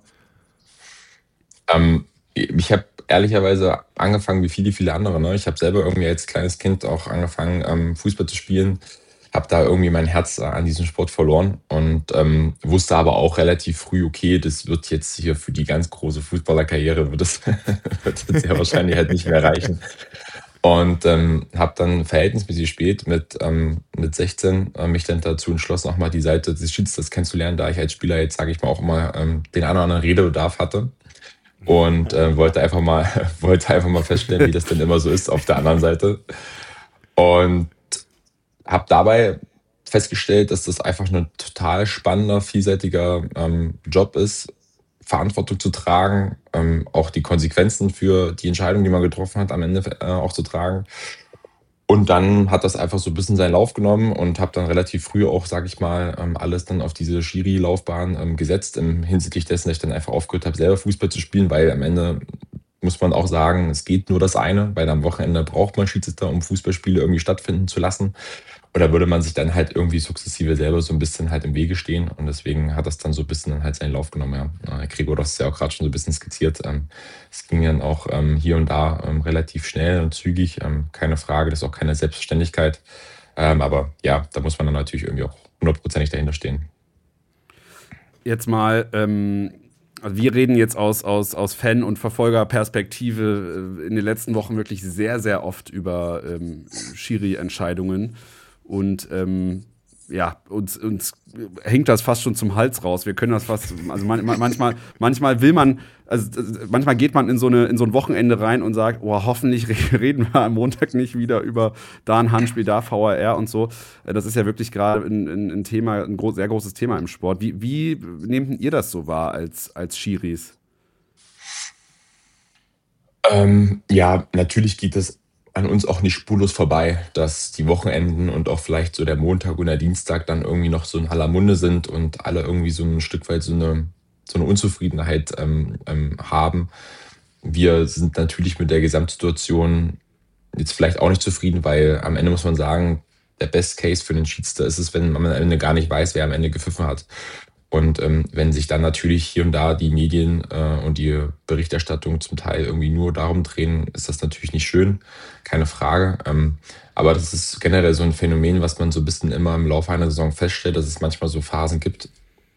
Ähm, ich habe ehrlicherweise angefangen wie viele, viele andere. Ne? Ich habe selber irgendwie als kleines Kind auch angefangen, ähm, Fußball zu spielen. Habe da irgendwie mein Herz an diesem Sport verloren und ähm, wusste aber auch relativ früh, okay, das wird jetzt hier für die ganz große Fußballerkarriere, wird es wird sehr wahrscheinlich halt nicht mehr reichen. Und ähm, habe dann verhältnismäßig spät mit, ähm, mit sechzehn äh, mich dann dazu entschlossen, auch mal die Seite des Schiedsrichters kennenzulernen, da ich als Spieler jetzt, sage ich mal, auch immer ähm, den einen oder anderen Redebedarf hatte. Und äh, wollte einfach mal wollte einfach mal feststellen, wie das denn immer so ist auf der anderen Seite. Und habe dabei festgestellt, dass das einfach ein total spannender, vielseitiger ähm, Job ist, Verantwortung zu tragen, ähm, auch die Konsequenzen für die Entscheidung, die man getroffen hat, am Ende äh, auch zu tragen. Und dann hat das einfach so ein bisschen seinen Lauf genommen und habe dann relativ früh auch, sage ich mal, ähm, alles dann auf diese Schiri-Laufbahn ähm, gesetzt, im hinsichtlich dessen, dass ich dann einfach aufgehört habe, selber Fußball zu spielen, weil am Ende muss man auch sagen, es geht nur das eine, weil am Wochenende braucht man Schiedsrichter, um Fußballspiele irgendwie stattfinden zu lassen. Oder würde man sich dann halt irgendwie sukzessive selber so ein bisschen halt im Wege stehen. Und deswegen hat das dann so ein bisschen dann halt seinen Lauf genommen. Ja. Gregor, das ist ja auch gerade schon so ein bisschen skizziert. Es ging dann auch hier und da relativ schnell und zügig. Keine Frage, das ist auch keine Selbstverständlichkeit. Aber ja, da muss man dann natürlich irgendwie auch hundertprozentig dahinter stehen.
Jetzt mal, ähm Also wir reden jetzt aus, aus, aus Fan- und Verfolgerperspektive in den letzten Wochen wirklich sehr, sehr oft über ähm, Schiri-Entscheidungen. Und ähm, ja, uns, uns hängt das fast schon zum Hals raus. Wir können das fast, also man, manchmal, manchmal will man, also manchmal geht man in so, eine, in so ein Wochenende rein und sagt, oh, hoffentlich reden wir am Montag nicht wieder über da ein Handspiel, da V A R und so. Das ist ja wirklich gerade ein, ein, ein Thema, ein groß, sehr großes Thema im Sport. Wie, wie nehmt ihr das so wahr als, als Schiris?
Ähm, ja, natürlich geht es an uns auch nicht spurlos vorbei, dass die Wochenenden und auch vielleicht so der Montag und der Dienstag dann irgendwie noch so in aller Munde sind und alle irgendwie so ein Stück weit so eine, so eine Unzufriedenheit ähm, ähm, haben. Wir sind natürlich mit der Gesamtsituation jetzt vielleicht auch nicht zufrieden, weil am Ende muss man sagen, der Best Case für den Schiedsrichter ist es, wenn man am Ende gar nicht weiß, wer am Ende gepfiffen hat. Und ähm, wenn sich dann natürlich hier und da die Medien äh, und die Berichterstattung zum Teil irgendwie nur darum drehen, ist das natürlich nicht schön, keine Frage. Ähm, aber das ist generell so ein Phänomen, was man so ein bisschen immer im Laufe einer Saison feststellt, dass es manchmal so Phasen gibt,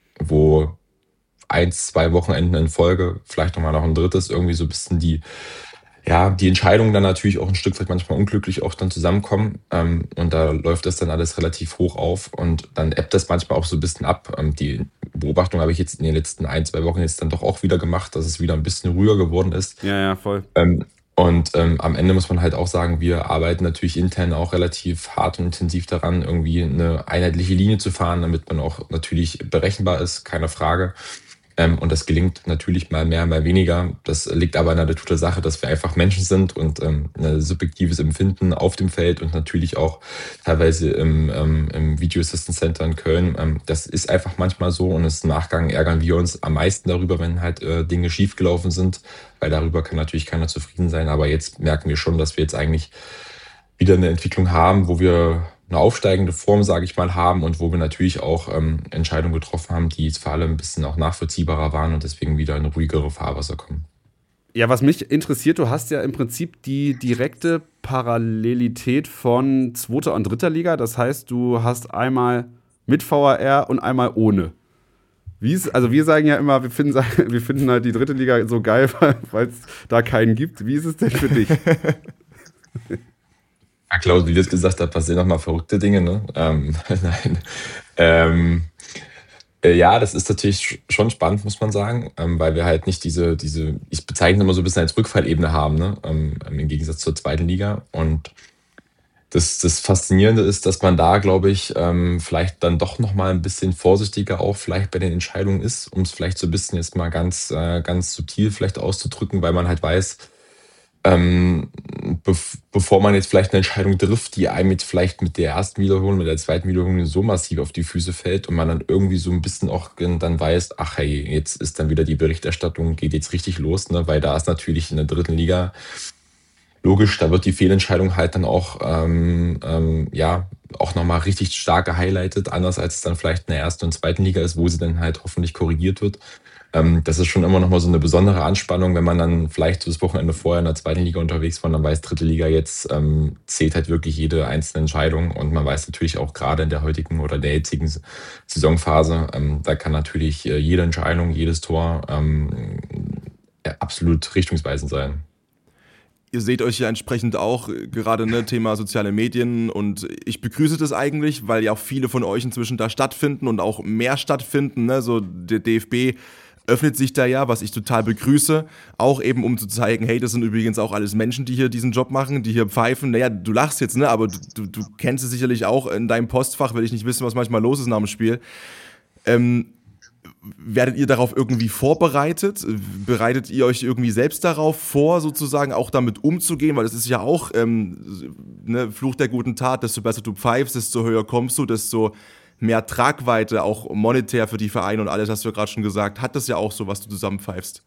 wo eins, zwei Wochenenden in Folge, vielleicht nochmal noch ein drittes, irgendwie so ein bisschen die ja, die Entscheidungen dann natürlich auch ein Stück weit manchmal unglücklich auch dann zusammenkommen. Ähm, und da läuft das dann alles relativ hoch auf und dann ebbt das manchmal auch so ein bisschen ab. Ähm, die Beobachtung habe ich jetzt in den letzten ein, zwei Wochen jetzt dann doch auch wieder gemacht, dass es wieder ein bisschen ruhiger geworden ist.
Ja, ja, voll.
Ähm, und ähm, am Ende muss man halt auch sagen, wir arbeiten natürlich intern auch relativ hart und intensiv daran, irgendwie eine einheitliche Linie zu fahren, damit man auch natürlich berechenbar ist, keine Frage. Ähm, und das gelingt natürlich mal mehr, mal weniger. Das liegt aber in der Natur der Sache, dass wir einfach Menschen sind und ähm, ein subjektives Empfinden auf dem Feld und natürlich auch teilweise im, ähm, im Video Assistance Center in Köln. Ähm, das ist einfach manchmal so und im Nachgang ärgern wir uns am meisten darüber, wenn halt äh, Dinge schiefgelaufen sind, weil darüber kann natürlich keiner zufrieden sein. Aber jetzt merken wir schon, dass wir jetzt eigentlich wieder eine Entwicklung haben, wo wir eine aufsteigende Form, sage ich mal, haben und wo wir natürlich auch ähm, Entscheidungen getroffen haben, die jetzt vor allem ein bisschen auch nachvollziehbarer waren und deswegen wieder in ruhigere Fahrwasser kommen.
Ja, was mich interessiert, du hast ja im Prinzip die direkte Parallelität von zweiter und dritter Liga. Das heißt, du hast einmal mit V A R und einmal ohne. Wie ist, also wir sagen ja immer, wir finden, wir finden halt die dritte Liga so geil, weil es da keinen gibt. Wie ist es denn für dich?
Ja, Klaus, wie du es gesagt hast, passieren nochmal verrückte Dinge, ne? Ähm, nein. Ähm, äh, ja, das ist natürlich schon spannend, muss man sagen, ähm, weil wir halt nicht diese, diese, ich bezeichne immer so ein bisschen als Rückfallebene haben, ne? Ähm, im Gegensatz zur zweiten Liga. Und das, das Faszinierende ist, dass man da, glaube ich, ähm, vielleicht dann doch nochmal ein bisschen vorsichtiger auch vielleicht bei den Entscheidungen ist, um es vielleicht so ein bisschen jetzt mal ganz, äh, ganz subtil vielleicht auszudrücken, weil man halt weiß, Ähm, bev- bevor man jetzt vielleicht eine Entscheidung trifft, die einem jetzt vielleicht mit der ersten Wiederholung, mit der zweiten Wiederholung so massiv auf die Füße fällt und man dann irgendwie so ein bisschen auch dann weiß, ach hey, jetzt ist dann wieder die Berichterstattung, geht jetzt richtig los, ne? Weil da ist natürlich in der dritten Liga logisch, da wird die Fehlentscheidung halt dann auch, ähm, ähm, ja, auch nochmal richtig stark gehighlightet, anders als es dann vielleicht in der ersten und zweiten Liga ist, wo sie dann halt hoffentlich korrigiert wird. Ähm, das ist schon immer nochmal so eine besondere Anspannung, wenn man dann vielleicht so das Wochenende vorher in der zweiten Liga unterwegs war und dann weiß, dritte Liga jetzt ähm, zählt halt wirklich jede einzelne Entscheidung und man weiß natürlich auch gerade in der heutigen oder der jetzigen Saisonphase, ähm, da kann natürlich äh, jede Entscheidung, jedes Tor ähm, ja, absolut richtungsweisend sein.
Ihr seht euch ja entsprechend auch, gerade ne, Thema soziale Medien und ich begrüße das eigentlich, weil ja auch viele von euch inzwischen da stattfinden und auch mehr stattfinden, ne? So der D F B öffnet sich da ja, was ich total begrüße, auch eben um zu zeigen, hey, das sind übrigens auch alles Menschen, die hier diesen Job machen, die hier pfeifen. Naja, du lachst jetzt, ne, aber du, du kennst es sicherlich auch in deinem Postfach, will ich nicht wissen, was manchmal los ist nach dem Spiel. Ähm, werdet ihr darauf irgendwie vorbereitet? Bereitet ihr euch irgendwie selbst darauf vor, sozusagen auch damit umzugehen? Weil das ist ja auch ähm, ne, Fluch der guten Tat, desto besser du pfeifst, desto höher kommst du, desto mehr Tragweite, auch monetär für die Vereine und alles, hast du ja gerade schon gesagt, hat das ja auch so, was du zusammenpfeifst.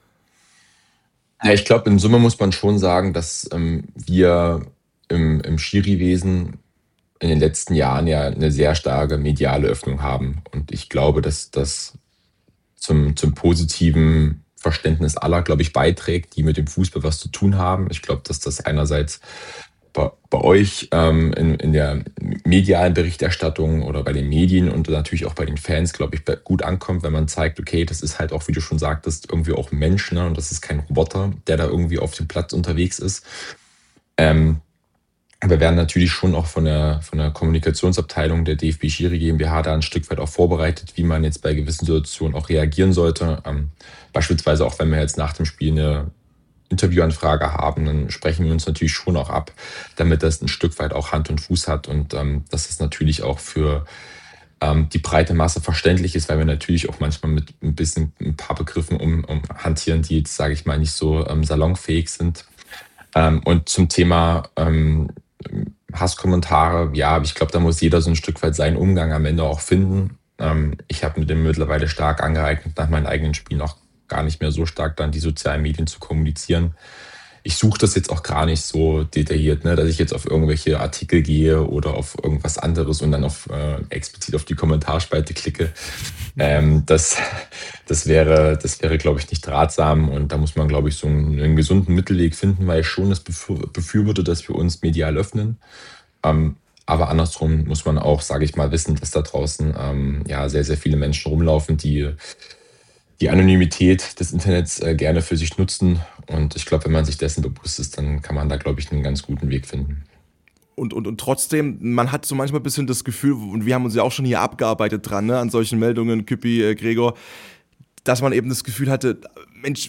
Ja, ich glaube, in Summe muss man schon sagen, dass ähm, wir im, im Schiri-Wesen in den letzten Jahren ja eine sehr starke mediale Öffnung haben. Und ich glaube, dass das zum, zum positiven Verständnis aller, glaube ich, beiträgt, die mit dem Fußball was zu tun haben. Ich glaube, dass das einerseits bei, bei euch ähm, in, in der medialen Berichterstattung oder bei den Medien und natürlich auch bei den Fans, glaube ich, gut ankommt, wenn man zeigt, okay, das ist halt auch, wie du schon sagtest, irgendwie auch ein Mensch, ne? Und das ist kein Roboter, der da irgendwie auf dem Platz unterwegs ist. Ähm, wir werden natürlich schon auch von der, von der Kommunikationsabteilung der D F B Schiri GmbH da ein Stück weit auch vorbereitet, wie man jetzt bei gewissen Situationen auch reagieren sollte. Ähm, beispielsweise auch, wenn wir jetzt nach dem Spiel eine Interviewanfrage haben, dann sprechen wir uns natürlich schon auch ab, damit das ein Stück weit auch Hand und Fuß hat und ähm, dass es natürlich auch für ähm, die breite Masse verständlich ist, weil wir natürlich auch manchmal mit ein bisschen ein paar Begriffen um, um hantieren, die jetzt, sage ich mal, nicht so ähm, salonfähig sind. Ähm, und zum Thema ähm, Hasskommentare, ja, ich glaube, da muss jeder so ein Stück weit seinen Umgang am Ende auch finden. Ähm, ich habe mir den mittlerweile stark angeeignet, nach meinen eigenen Spielen auch gar nicht mehr so stark dann die sozialen Medien zu kommunizieren. Ich suche das jetzt auch gar nicht so detailliert, ne, dass ich jetzt auf irgendwelche Artikel gehe oder auf irgendwas anderes und dann auf äh, explizit auf die Kommentarspalte klicke. Ähm, das, das wäre, das wäre, glaube ich, nicht ratsam und da muss man, glaube ich, so einen, einen gesunden Mittelweg finden, weil ich schon das befür- befürworte, dass wir uns medial öffnen. Ähm, aber andersrum muss man auch, sage ich mal, wissen, dass da draußen ähm, ja sehr, sehr viele Menschen rumlaufen, die die Anonymität des Internets äh, gerne für sich nutzen. Und ich glaube, wenn man sich dessen bewusst ist, dann kann man da, glaube ich, einen ganz guten Weg finden.
Und, und, und trotzdem, man hat so manchmal ein bisschen das Gefühl, und wir haben uns ja auch schon hier abgearbeitet dran, ne, an solchen Meldungen, Küppi, äh, Gregor, dass man eben das Gefühl hatte, Mensch,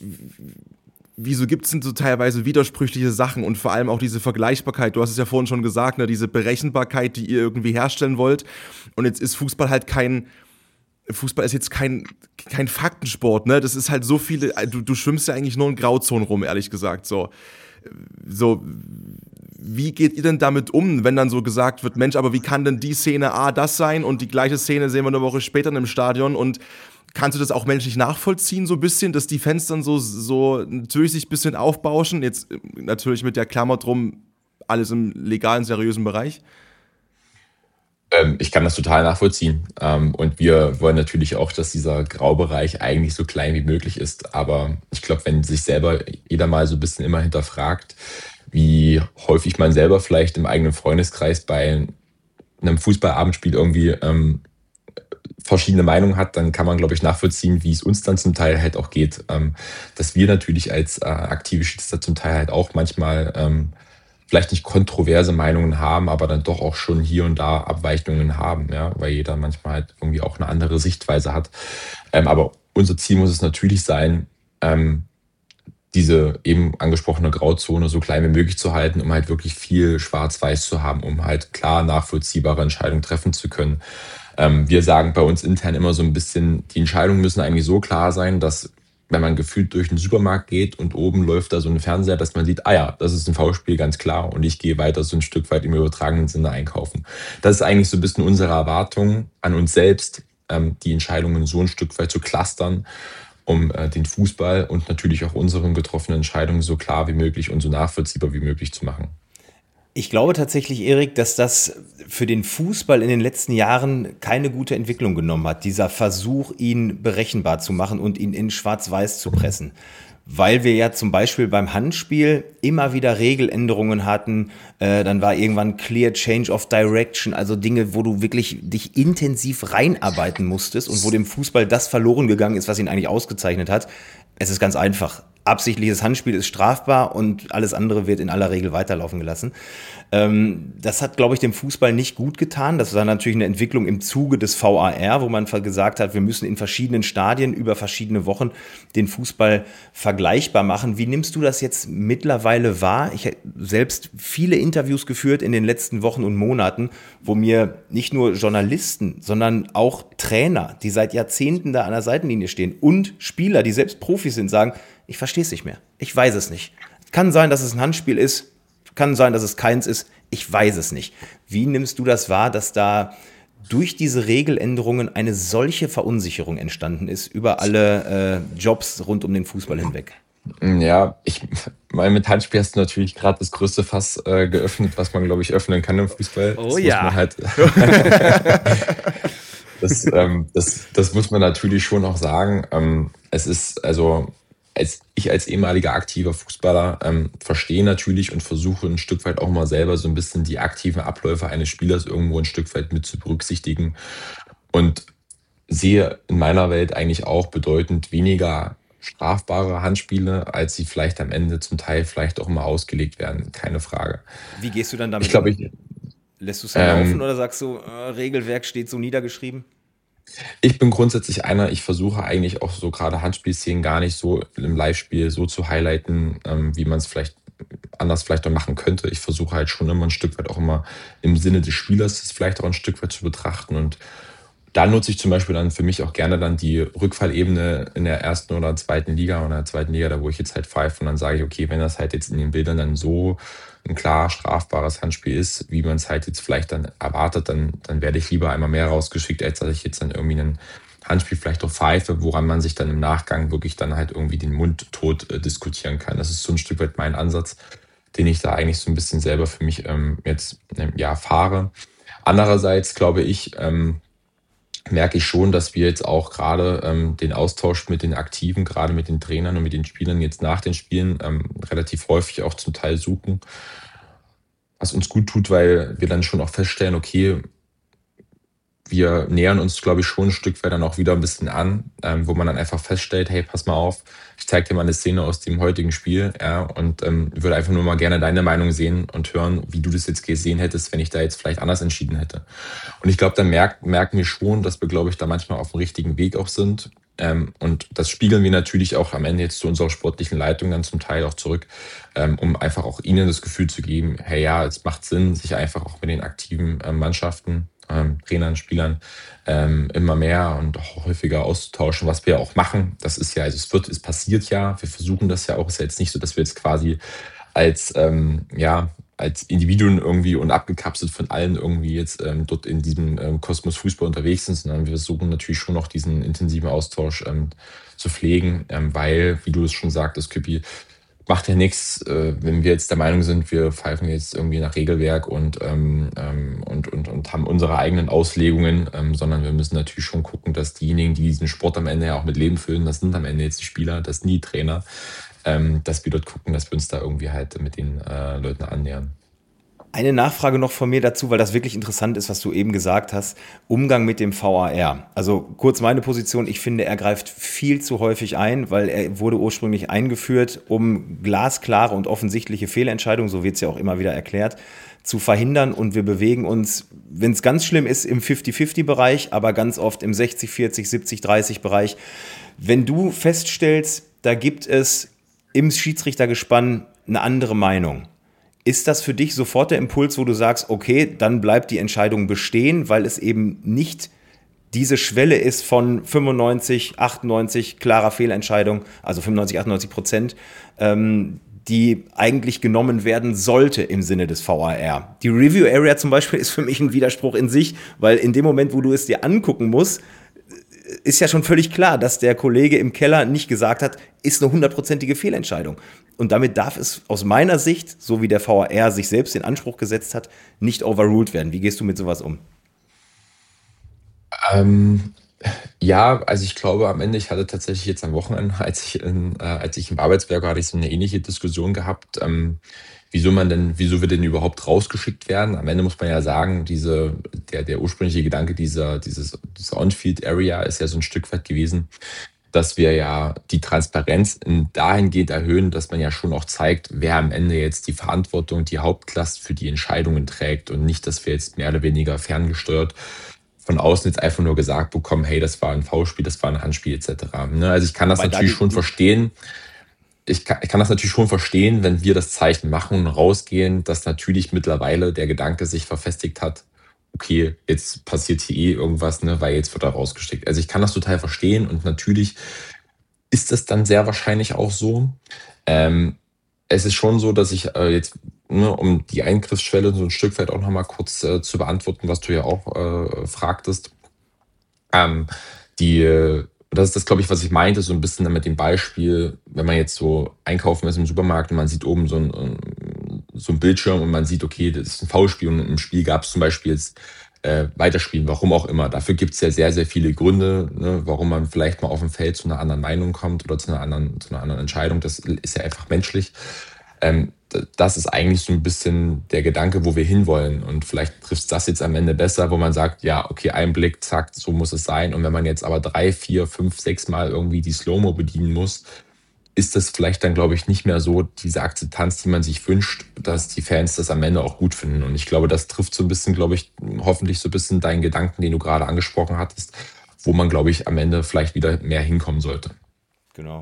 wieso gibt es denn so teilweise widersprüchliche Sachen und vor allem auch diese Vergleichbarkeit, du hast es ja vorhin schon gesagt, ne, diese Berechenbarkeit, die ihr irgendwie herstellen wollt. Und jetzt ist Fußball halt kein... Fußball ist jetzt kein, kein Faktensport, ne? Das ist halt so viele, du, du schwimmst ja eigentlich nur in Grauzonen rum, ehrlich gesagt, so. So, wie geht ihr denn damit um, wenn dann so gesagt wird, Mensch, aber wie kann denn die Szene A das sein und die gleiche Szene sehen wir eine Woche später in einem Stadion und kannst du das auch menschlich nachvollziehen, so ein bisschen, dass die Fans dann so, so natürlich sich ein bisschen aufbauschen, jetzt natürlich mit der Klammer drum, alles im legalen, seriösen Bereich?
Ich kann das total nachvollziehen. Und wir wollen natürlich auch, dass dieser Graubereich eigentlich so klein wie möglich ist. Aber ich glaube, wenn sich selber jeder mal so ein bisschen immer hinterfragt, wie häufig man selber vielleicht im eigenen Freundeskreis bei einem Fußballabendspiel irgendwie ähm, verschiedene Meinungen hat, dann kann man, glaube ich, nachvollziehen, wie es uns dann zum Teil halt auch geht. Ähm, dass wir natürlich als äh, aktive Schiedsrichter zum Teil halt auch manchmal ähm, vielleicht nicht kontroverse Meinungen haben, aber dann doch auch schon hier und da Abweichungen haben, ja, weil jeder manchmal halt irgendwie auch eine andere Sichtweise hat. Ähm, aber unser Ziel muss es natürlich sein, ähm, diese eben angesprochene Grauzone so klein wie möglich zu halten, um halt wirklich viel Schwarz-Weiß zu haben, um halt klar nachvollziehbare Entscheidungen treffen zu können. Ähm, wir sagen bei uns intern immer so ein bisschen, die Entscheidungen müssen eigentlich so klar sein, dass wenn man gefühlt durch den Supermarkt geht und oben läuft da so ein Fernseher, dass man sieht, ah ja, das ist ein Foulspiel, ganz klar, und ich gehe weiter so ein Stück weit im übertragenen Sinne einkaufen. Das ist eigentlich so ein bisschen unsere Erwartung an uns selbst, ähm, die Entscheidungen so ein Stück weit zu clustern, um äh, den Fußball und natürlich auch unseren getroffenen Entscheidungen so klar wie möglich und so nachvollziehbar wie möglich zu machen.
Ich glaube tatsächlich, Erik, dass das für den Fußball in den letzten Jahren keine gute Entwicklung genommen hat. Dieser Versuch, ihn berechenbar zu machen und ihn in Schwarz-Weiß zu pressen. Weil wir ja zum Beispiel beim Handspiel immer wieder Regeländerungen hatten. Äh, dann war irgendwann Clear Change of Direction, also Dinge, wo du wirklich dich intensiv reinarbeiten musstest und wo dem Fußball das verloren gegangen ist, was ihn eigentlich ausgezeichnet hat. Es ist ganz einfach. Absichtliches Handspiel ist strafbar und alles andere wird in aller Regel weiterlaufen gelassen. Ähm, das hat, glaube ich, dem Fußball nicht gut getan. Das war natürlich eine Entwicklung im Zuge des V A R, wo man gesagt hat, wir müssen in verschiedenen Stadien über verschiedene Wochen den Fußball vergleichbar machen. Wie nimmst du das jetzt mittlerweile wahr? Ich habe selbst viele Interviews geführt in den letzten Wochen und Monaten, wo mir nicht nur Journalisten, sondern auch Trainer, die seit Jahrzehnten da an der Seitenlinie stehen und Spieler, die selbst Profis sind, sagen, ich verstehe es nicht mehr. Ich weiß es nicht. Kann sein, dass es ein Handspiel ist. Kann sein, dass es keins ist. Ich weiß es nicht. Wie nimmst du das wahr, dass da durch diese Regeländerungen eine solche Verunsicherung entstanden ist über alle äh, Jobs rund um den Fußball hinweg?
Ja, ich meine, mit Handspiel hast du natürlich gerade das größte Fass äh, geöffnet, was man, glaube ich, öffnen kann im Fußball.
Oh
das
ja.
Muss man halt das, ähm, das, das muss man natürlich schon auch sagen. Ähm, es ist also als ich als ehemaliger aktiver Fußballer ähm, verstehe natürlich und versuche ein Stück weit auch mal selber so ein bisschen die aktiven Abläufe eines Spielers irgendwo ein Stück weit mit zu berücksichtigen und sehe in meiner Welt eigentlich auch bedeutend weniger strafbare Handspiele, als sie vielleicht am Ende zum Teil vielleicht auch mal ausgelegt werden, keine Frage.
Wie gehst du dann damit
ich glaub,
um?
Ich,
Lässt du es dann
ähm,
laufen oder sagst du, äh, Regelwerk steht so niedergeschrieben?
Ich bin grundsätzlich einer, ich versuche eigentlich auch so gerade Handspielszenen gar nicht so im Live-Spiel so zu highlighten, ähm, wie man es vielleicht anders vielleicht auch machen könnte. Ich versuche halt schon immer ein Stück weit auch immer im Sinne des Spielers das vielleicht auch ein Stück weit zu betrachten und da nutze ich zum Beispiel dann für mich auch gerne dann die Rückfallebene in der ersten oder zweiten Liga oder der zweiten Liga, da wo ich jetzt halt pfeife und dann sage ich, okay, wenn das halt jetzt in den Bildern dann so ein klar strafbares Handspiel ist, wie man es halt jetzt vielleicht dann erwartet, dann, dann werde ich lieber einmal mehr rausgeschickt, als dass ich jetzt dann irgendwie ein Handspiel vielleicht auch pfeife, woran man sich dann im Nachgang wirklich dann halt irgendwie den Mund tot äh, diskutieren kann. Das ist so ein Stück weit mein Ansatz, den ich da eigentlich so ein bisschen selber für mich ähm, jetzt ähm, ja fahre. Andererseits glaube ich, ähm, merke ich schon, dass wir jetzt auch gerade ähm, den Austausch mit den Aktiven, gerade mit den Trainern und mit den Spielern jetzt nach den Spielen ähm, relativ häufig auch zum Teil suchen, was uns gut tut, weil wir dann schon auch feststellen, okay, wir nähern uns, glaube ich, schon ein Stück weit dann auch wieder ein bisschen an, ähm, wo man dann einfach feststellt, hey, pass mal auf, ich zeige dir mal eine Szene aus dem heutigen Spiel, ja, und ähm, würde einfach nur mal gerne deine Meinung sehen und hören, wie du das jetzt gesehen hättest, wenn ich da jetzt vielleicht anders entschieden hätte. Und ich glaube, dann merk, merken wir schon, dass wir, glaube ich, da manchmal auf dem richtigen Weg auch sind. Ähm, und das spiegeln wir natürlich auch am Ende jetzt zu unserer sportlichen Leitung dann zum Teil auch zurück, ähm, um einfach auch ihnen das Gefühl zu geben, hey, ja, es macht Sinn, sich einfach auch mit den aktiven äh, Mannschaften, ähm, Trainern, Spielern ähm, immer mehr und auch häufiger auszutauschen, was wir auch machen. Das ist ja, also es wird, es passiert ja, wir versuchen das ja auch. Es ist ja jetzt nicht so, dass wir jetzt quasi als, ähm, ja, als Individuen irgendwie und abgekapselt von allen irgendwie jetzt ähm, dort in diesem ähm, Kosmos Fußball unterwegs sind, sondern wir versuchen natürlich schon noch diesen intensiven Austausch ähm, zu pflegen, ähm, weil, wie du es schon sagtest, Küppi, macht ja nichts, äh, wenn wir jetzt der Meinung sind, wir pfeifen jetzt irgendwie nach Regelwerk und, ähm, und, und, und haben unsere eigenen Auslegungen, ähm, sondern wir müssen natürlich schon gucken, dass diejenigen, die diesen Sport am Ende ja auch mit Leben füllen, das sind am Ende jetzt die Spieler, das sind die Trainer, ähm, dass wir dort gucken, dass wir uns da irgendwie halt mit den äh, Leuten annähern.
Eine Nachfrage noch von mir dazu, weil das wirklich interessant ist, was du eben gesagt hast. Umgang mit dem V A R. Also kurz meine Position, ich finde, er greift viel zu häufig ein, weil er wurde ursprünglich eingeführt, um glasklare und offensichtliche Fehlentscheidungen, so wird es ja auch immer wieder erklärt, zu verhindern. Und wir bewegen uns, wenn es ganz schlimm ist, im fünfzig fünfzig-Bereich, aber ganz oft im sechzig vierzig, siebzig dreißig-Bereich. Wenn du feststellst, da gibt es im Schiedsrichtergespann eine andere Meinung, ist das für dich sofort der Impuls, wo du sagst, okay, dann bleibt die Entscheidung bestehen, weil es eben nicht diese Schwelle ist von fünfundneunzig, achtundneunzig klarer Fehlentscheidung, also fünfundneunzig, achtundneunzig Prozent, ähm, die eigentlich genommen werden sollte im Sinne des V A R. Die Review Area zum Beispiel ist für mich ein Widerspruch in sich, weil in dem Moment, wo du es dir angucken musst, ist ja schon völlig klar, dass der Kollege im Keller nicht gesagt hat, ist eine hundertprozentige Fehlentscheidung. Und damit darf es aus meiner Sicht, so wie der V A R sich selbst in Anspruch gesetzt hat, nicht overruled werden. Wie gehst du mit sowas um?
Ähm, ja, also ich glaube am Ende, ich hatte tatsächlich jetzt am Wochenende, als ich, in, äh, als ich im Arbeitswerk war, hatte ich so eine ähnliche Diskussion gehabt, ähm, wieso man denn, wieso wir denn überhaupt rausgeschickt werden. Am Ende muss man ja sagen, diese, der, der ursprüngliche Gedanke dieser, dieses, dieser On-Field-Area ist ja so ein Stück weit gewesen, dass wir ja die Transparenz dahingehend erhöhen, dass man ja schon auch zeigt, wer am Ende jetzt die Verantwortung, die Hauptlast für die Entscheidungen trägt und nicht, dass wir jetzt mehr oder weniger ferngesteuert von außen jetzt einfach nur gesagt bekommen, hey, das war ein Foulspiel, das war ein Handspiel et cetera. Also ich kann das natürlich schon verstehen. Ich kann, ich kann das natürlich schon verstehen, wenn wir das Zeichen machen und rausgehen, dass natürlich mittlerweile der Gedanke sich verfestigt hat, okay, jetzt passiert hier eh irgendwas, ne, weil jetzt wird er rausgesteckt. Also ich kann das total verstehen und natürlich ist es dann sehr wahrscheinlich auch so. Ähm, es ist schon so, dass ich äh, jetzt, ne, um die Eingriffsschwelle so ein Stück weit auch nochmal kurz äh, zu beantworten, was du ja auch äh, fragtest, ähm, die das ist das, glaube ich, was ich meinte, so ein bisschen mit dem Beispiel, wenn man jetzt so einkaufen ist im Supermarkt und man sieht oben so ein, so ein Bildschirm und man sieht, okay, das ist ein Foulspiel und im Spiel gab es zum Beispiel jetzt äh, weiterspielen, warum auch immer. Dafür gibt es ja sehr, sehr viele Gründe, ne, warum man vielleicht mal auf dem Feld zu einer anderen Meinung kommt oder zu einer anderen, zu einer anderen Entscheidung. Das ist ja einfach menschlich. Ähm, das ist eigentlich so ein bisschen der Gedanke, wo wir hinwollen. Und vielleicht trifft das jetzt am Ende besser, wo man sagt, ja, okay, ein Blick, zack, so muss es sein. Und wenn man jetzt aber drei, vier, fünf, sechs Mal irgendwie die Slow-Mo bedienen muss, ist das vielleicht dann, glaube ich, nicht mehr so diese Akzeptanz, die man sich wünscht, dass die Fans das am Ende auch gut finden. Und ich glaube, das trifft so ein bisschen, glaube ich, hoffentlich so ein bisschen deinen Gedanken, den du gerade angesprochen hattest, wo man, glaube ich, am Ende vielleicht wieder mehr hinkommen sollte.
Genau.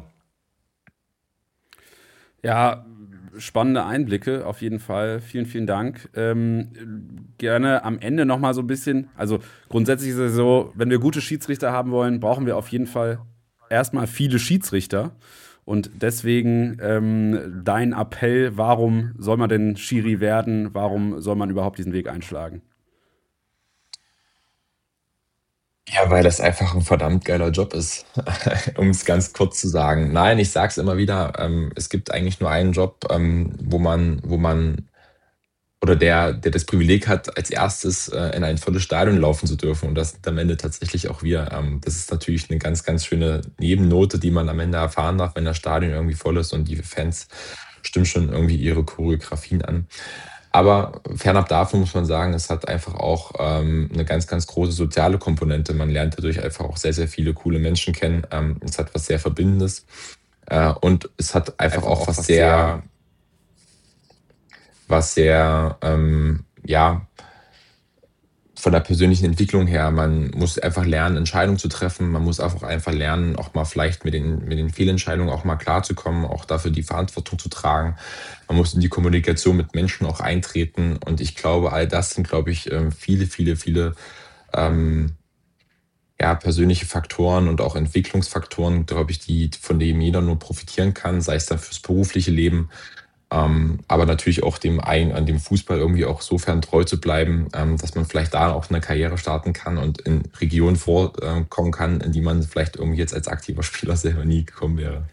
Ja, spannende Einblicke auf jeden Fall. Vielen, vielen Dank. Ähm, gerne am Ende nochmal so ein bisschen, also grundsätzlich ist es so, wenn wir gute Schiedsrichter haben wollen, brauchen wir auf jeden Fall erstmal viele Schiedsrichter. Und deswegen ähm, dein Appell, warum soll man denn Schiri werden? Warum soll man überhaupt diesen Weg einschlagen?
Ja, weil das einfach ein verdammt geiler Job ist, um es ganz kurz zu sagen. Nein, ich sag's immer wieder, ähm, es gibt eigentlich nur einen Job, ähm, wo man, wo man oder der, der das Privileg hat, als erstes äh, in ein volles Stadion laufen zu dürfen. Und das sind am Ende tatsächlich auch wir. Ähm, das ist natürlich eine ganz, ganz schöne Nebennote, die man am Ende erfahren darf, wenn das Stadion irgendwie voll ist und die Fans stimmen schon irgendwie ihre Choreografien an. Aber fernab davon muss man sagen, es hat einfach auch ähm, eine ganz, ganz große soziale Komponente. Man lernt dadurch einfach auch sehr, sehr viele coole Menschen kennen. Ähm, es hat was sehr Verbindendes. Äh, und es hat einfach, einfach auch, auch was, was sehr... sehr was sehr, ähm, ja, von der persönlichen Entwicklung her, man muss einfach lernen, Entscheidungen zu treffen, man muss auch einfach lernen, auch mal vielleicht mit den, mit den Fehlentscheidungen auch mal klarzukommen, auch dafür die Verantwortung zu tragen. Man muss in die Kommunikation mit Menschen auch eintreten und ich glaube, all das sind, glaube ich, viele, viele, viele ähm, ja, persönliche Faktoren und auch Entwicklungsfaktoren, glaube ich, die, von denen jeder nur profitieren kann, sei es dann fürs berufliche Leben, Ähm, aber natürlich auch dem, an dem Fußball irgendwie auch sofern treu zu bleiben, ähm, dass man vielleicht da auch eine Karriere starten kann und in Regionen vorkommen kann, in die man vielleicht irgendwie jetzt als aktiver Spieler selber nie gekommen wäre.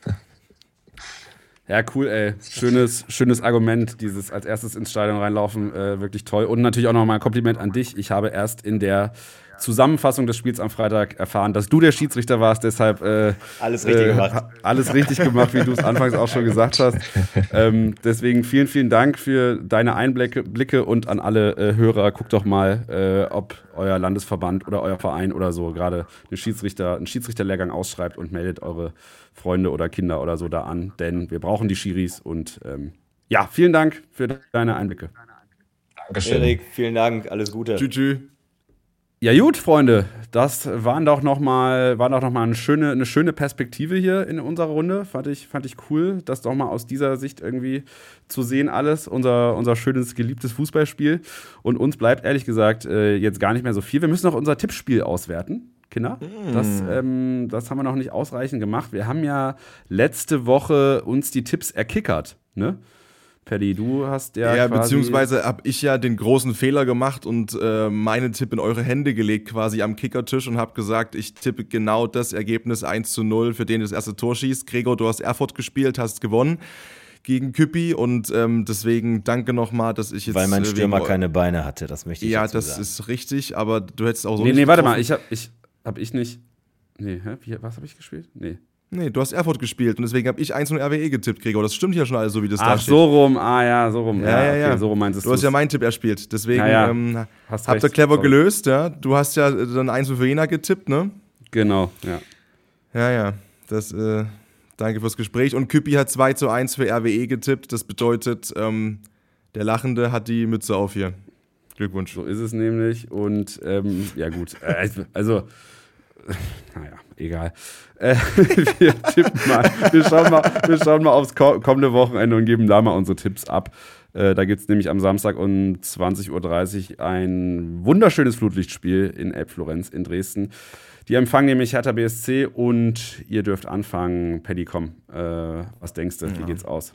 Ja, cool, ey. Schönes, schönes Argument, dieses als erstes ins Stadion reinlaufen, äh, wirklich toll. Und natürlich auch nochmal ein Kompliment an dich. Ich habe erst in der Zusammenfassung des Spiels am Freitag erfahren, dass du der Schiedsrichter warst, deshalb äh,
alles richtig äh, gemacht.
Alles richtig gemacht, wie du es anfangs auch schon gesagt hast. Ähm, deswegen vielen, vielen Dank für deine Einblicke Blicke und an alle äh, Hörer. Guckt doch mal, äh, ob euer Landesverband oder euer Verein oder so gerade einen Schiedsrichter, einen Schiedsrichterlehrgang ausschreibt und meldet eure Freunde oder Kinder oder so da an, denn wir brauchen die Schiris und ähm, ja, vielen Dank für deine Einblicke.
Dankeschön. Erik, vielen Dank, alles Gute.
Tschüss. Tschüss.
Ja gut, Freunde, das waren doch noch mal, war doch noch mal eine schöne, eine schöne Perspektive hier in unserer Runde. Fand ich, fand ich cool, das doch mal aus dieser Sicht irgendwie zu sehen alles. Unser, unser schönes, geliebtes Fußballspiel. Und uns bleibt ehrlich gesagt äh, jetzt gar nicht mehr so viel. Wir müssen noch unser Tippspiel auswerten, Kinder. Mm. Das, ähm, das haben wir noch nicht ausreichend gemacht. Wir haben ja letzte Woche uns die Tipps erkickert, ne? Paddy, du hast ja
Ja,
quasi
beziehungsweise habe ich ja den großen Fehler gemacht und äh, meinen Tipp in eure Hände gelegt, quasi am Kickertisch und habe gesagt, ich tippe genau das Ergebnis eins zu null, für den das erste Tor schießt. Gregor, du hast Erfurt gespielt, hast gewonnen gegen Küppi und ähm, deswegen danke nochmal, dass ich jetzt...
Weil mein Stürmer keine Beine hatte, das möchte ich
Ja,
dazu
das
sagen.
ist richtig, aber du hättest auch so
Nee,
nicht
nee, warte
getroffen.
mal, ich hab, ich, hab ich nicht... Nee, hä? Wie, was habe ich gespielt? Nee.
Nee, du hast Erfurt gespielt und deswegen habe ich eins null R W E getippt, Gregor. Das stimmt ja schon alles so, wie das da
Ach,
steht.
so rum, ah ja, so rum.
Ja, ja, ja.
Okay, so rum meinst
du hast
du's.
ja meinen Tipp erspielt, deswegen
Ja, ja.
ähm,
Hast
habt ihr
recht.
clever
Sorry.
gelöst, ja. Du hast ja dann eins null für Jena getippt, ne?
Genau, ja.
Ja, ja. Das, äh, danke fürs Gespräch. Und Küppi hat zwei zu eins für R W E getippt. Das bedeutet, ähm, der Lachende hat die Mütze auf hier. Glückwunsch.
So ist es nämlich. Und ähm, ja gut, äh, also naja, egal. Äh, wir tippen mal. Wir schauen mal, wir schauen mal aufs ko- kommende Wochenende und geben da mal unsere Tipps ab. Äh, da gibt es nämlich am Samstag um zwanzig Uhr dreißig ein wunderschönes Flutlichtspiel in Elbflorenz in Dresden. Die empfangen nämlich Hertha B S C und ihr dürft anfangen. Paddy, komm, äh, was denkst du? Wie
Ja.
geht's aus?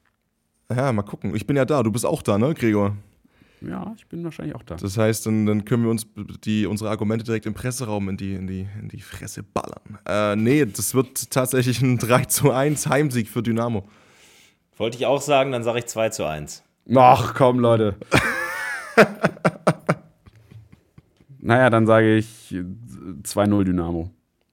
Ja, mal gucken. Ich bin ja da. Du bist auch da, ne, Gregor?
Ja, ich bin wahrscheinlich auch da.
Das heißt, dann, dann können wir uns die, unsere Argumente direkt im Presseraum in die, in die, in die Fresse ballern. Äh, nee, das wird tatsächlich ein drei zu eins Heimsieg für Dynamo.
Wollte ich auch sagen, dann sage ich zwei zu eins.
Ach komm, Leute. Naja, dann sage ich zwei null Dynamo.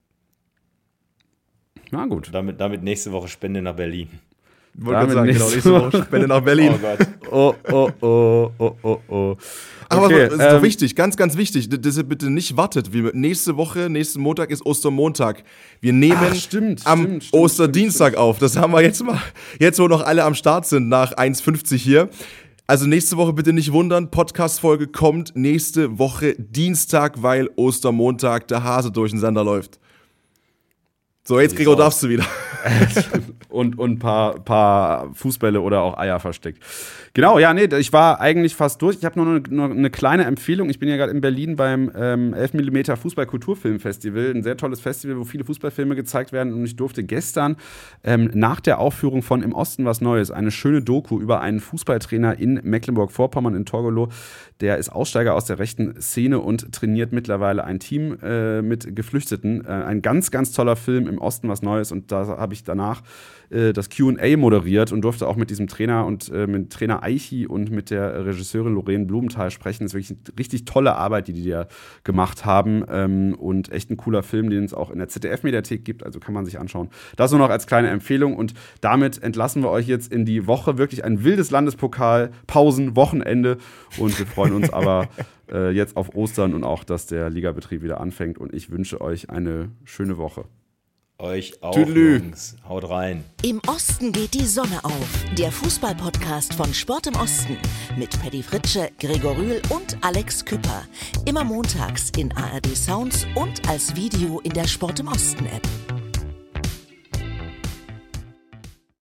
Na gut.
Damit, damit nächste Woche Spende nach Berlin.
Ich wollte gerade sagen, genau, nächste Woche Spende nach Berlin.
Oh Gott.
Oh, oh, oh, oh, oh, oh.
Aber
okay,
es ist
ähm,
doch wichtig, ganz, ganz wichtig, dass ihr bitte nicht wartet. Wir, nächste Woche, nächsten Montag ist Ostermontag. Wir nehmen
Ach, stimmt,
am
stimmt, stimmt,
Osterdienstag
stimmt,
auf. Das haben wir jetzt mal, jetzt wo noch alle am Start sind, nach eins fünfzig hier. Also nächste Woche bitte nicht wundern, Podcast-Folge kommt nächste Woche Dienstag, weil Ostermontag der Hase durch den Sender läuft. So, jetzt Gregor, darfst du wieder.
und und ein paar, paar Fußbälle oder auch Eier versteckt. Genau, ja, nee, ich war eigentlich fast durch. Ich habe nur, eine, nur eine kleine Empfehlung. Ich bin ja gerade in Berlin beim ähm, elf Millimeter Fußball-Kulturfilm-Festival. Ein sehr tolles Festival, wo viele Fußballfilme gezeigt werden. Und ich durfte gestern ähm, nach der Aufführung von Im Osten was Neues, eine schöne Doku über einen Fußballtrainer in Mecklenburg-Vorpommern in Torgelow. Der ist Aussteiger aus der rechten Szene und trainiert mittlerweile ein Team äh, mit Geflüchteten. Äh, ein ganz, ganz toller Film, Im Osten was Neues. Und da habe ich danach äh, das Q und A moderiert und durfte auch mit diesem Trainer und äh, mit Trainer Eichi und mit der Regisseurin Lorraine Blumenthal sprechen. Das ist wirklich eine richtig tolle Arbeit, die die da gemacht haben. Ähm, und echt ein cooler Film, den es auch in der Z D F-Mediathek gibt. Also kann man sich anschauen. Das nur noch als kleine Empfehlung. Und damit entlassen wir euch jetzt in die Woche. Wirklich ein wildes Landespokal, Pausen, Wochenende. Und wir freuen uns aber äh, jetzt auf Ostern und auch, dass der Ligabetrieb wieder anfängt. Und ich wünsche euch eine schöne Woche.
Euch auch,
Tüdelü.
Jungs. Haut rein.
Im Osten geht die Sonne auf. Der Fußball-Podcast von Sport im Osten. Mit Paddy Fritsche, Gregor Rühl und Alex Küpper. Immer montags in A R D Sounds und als Video in der Sport im Osten App.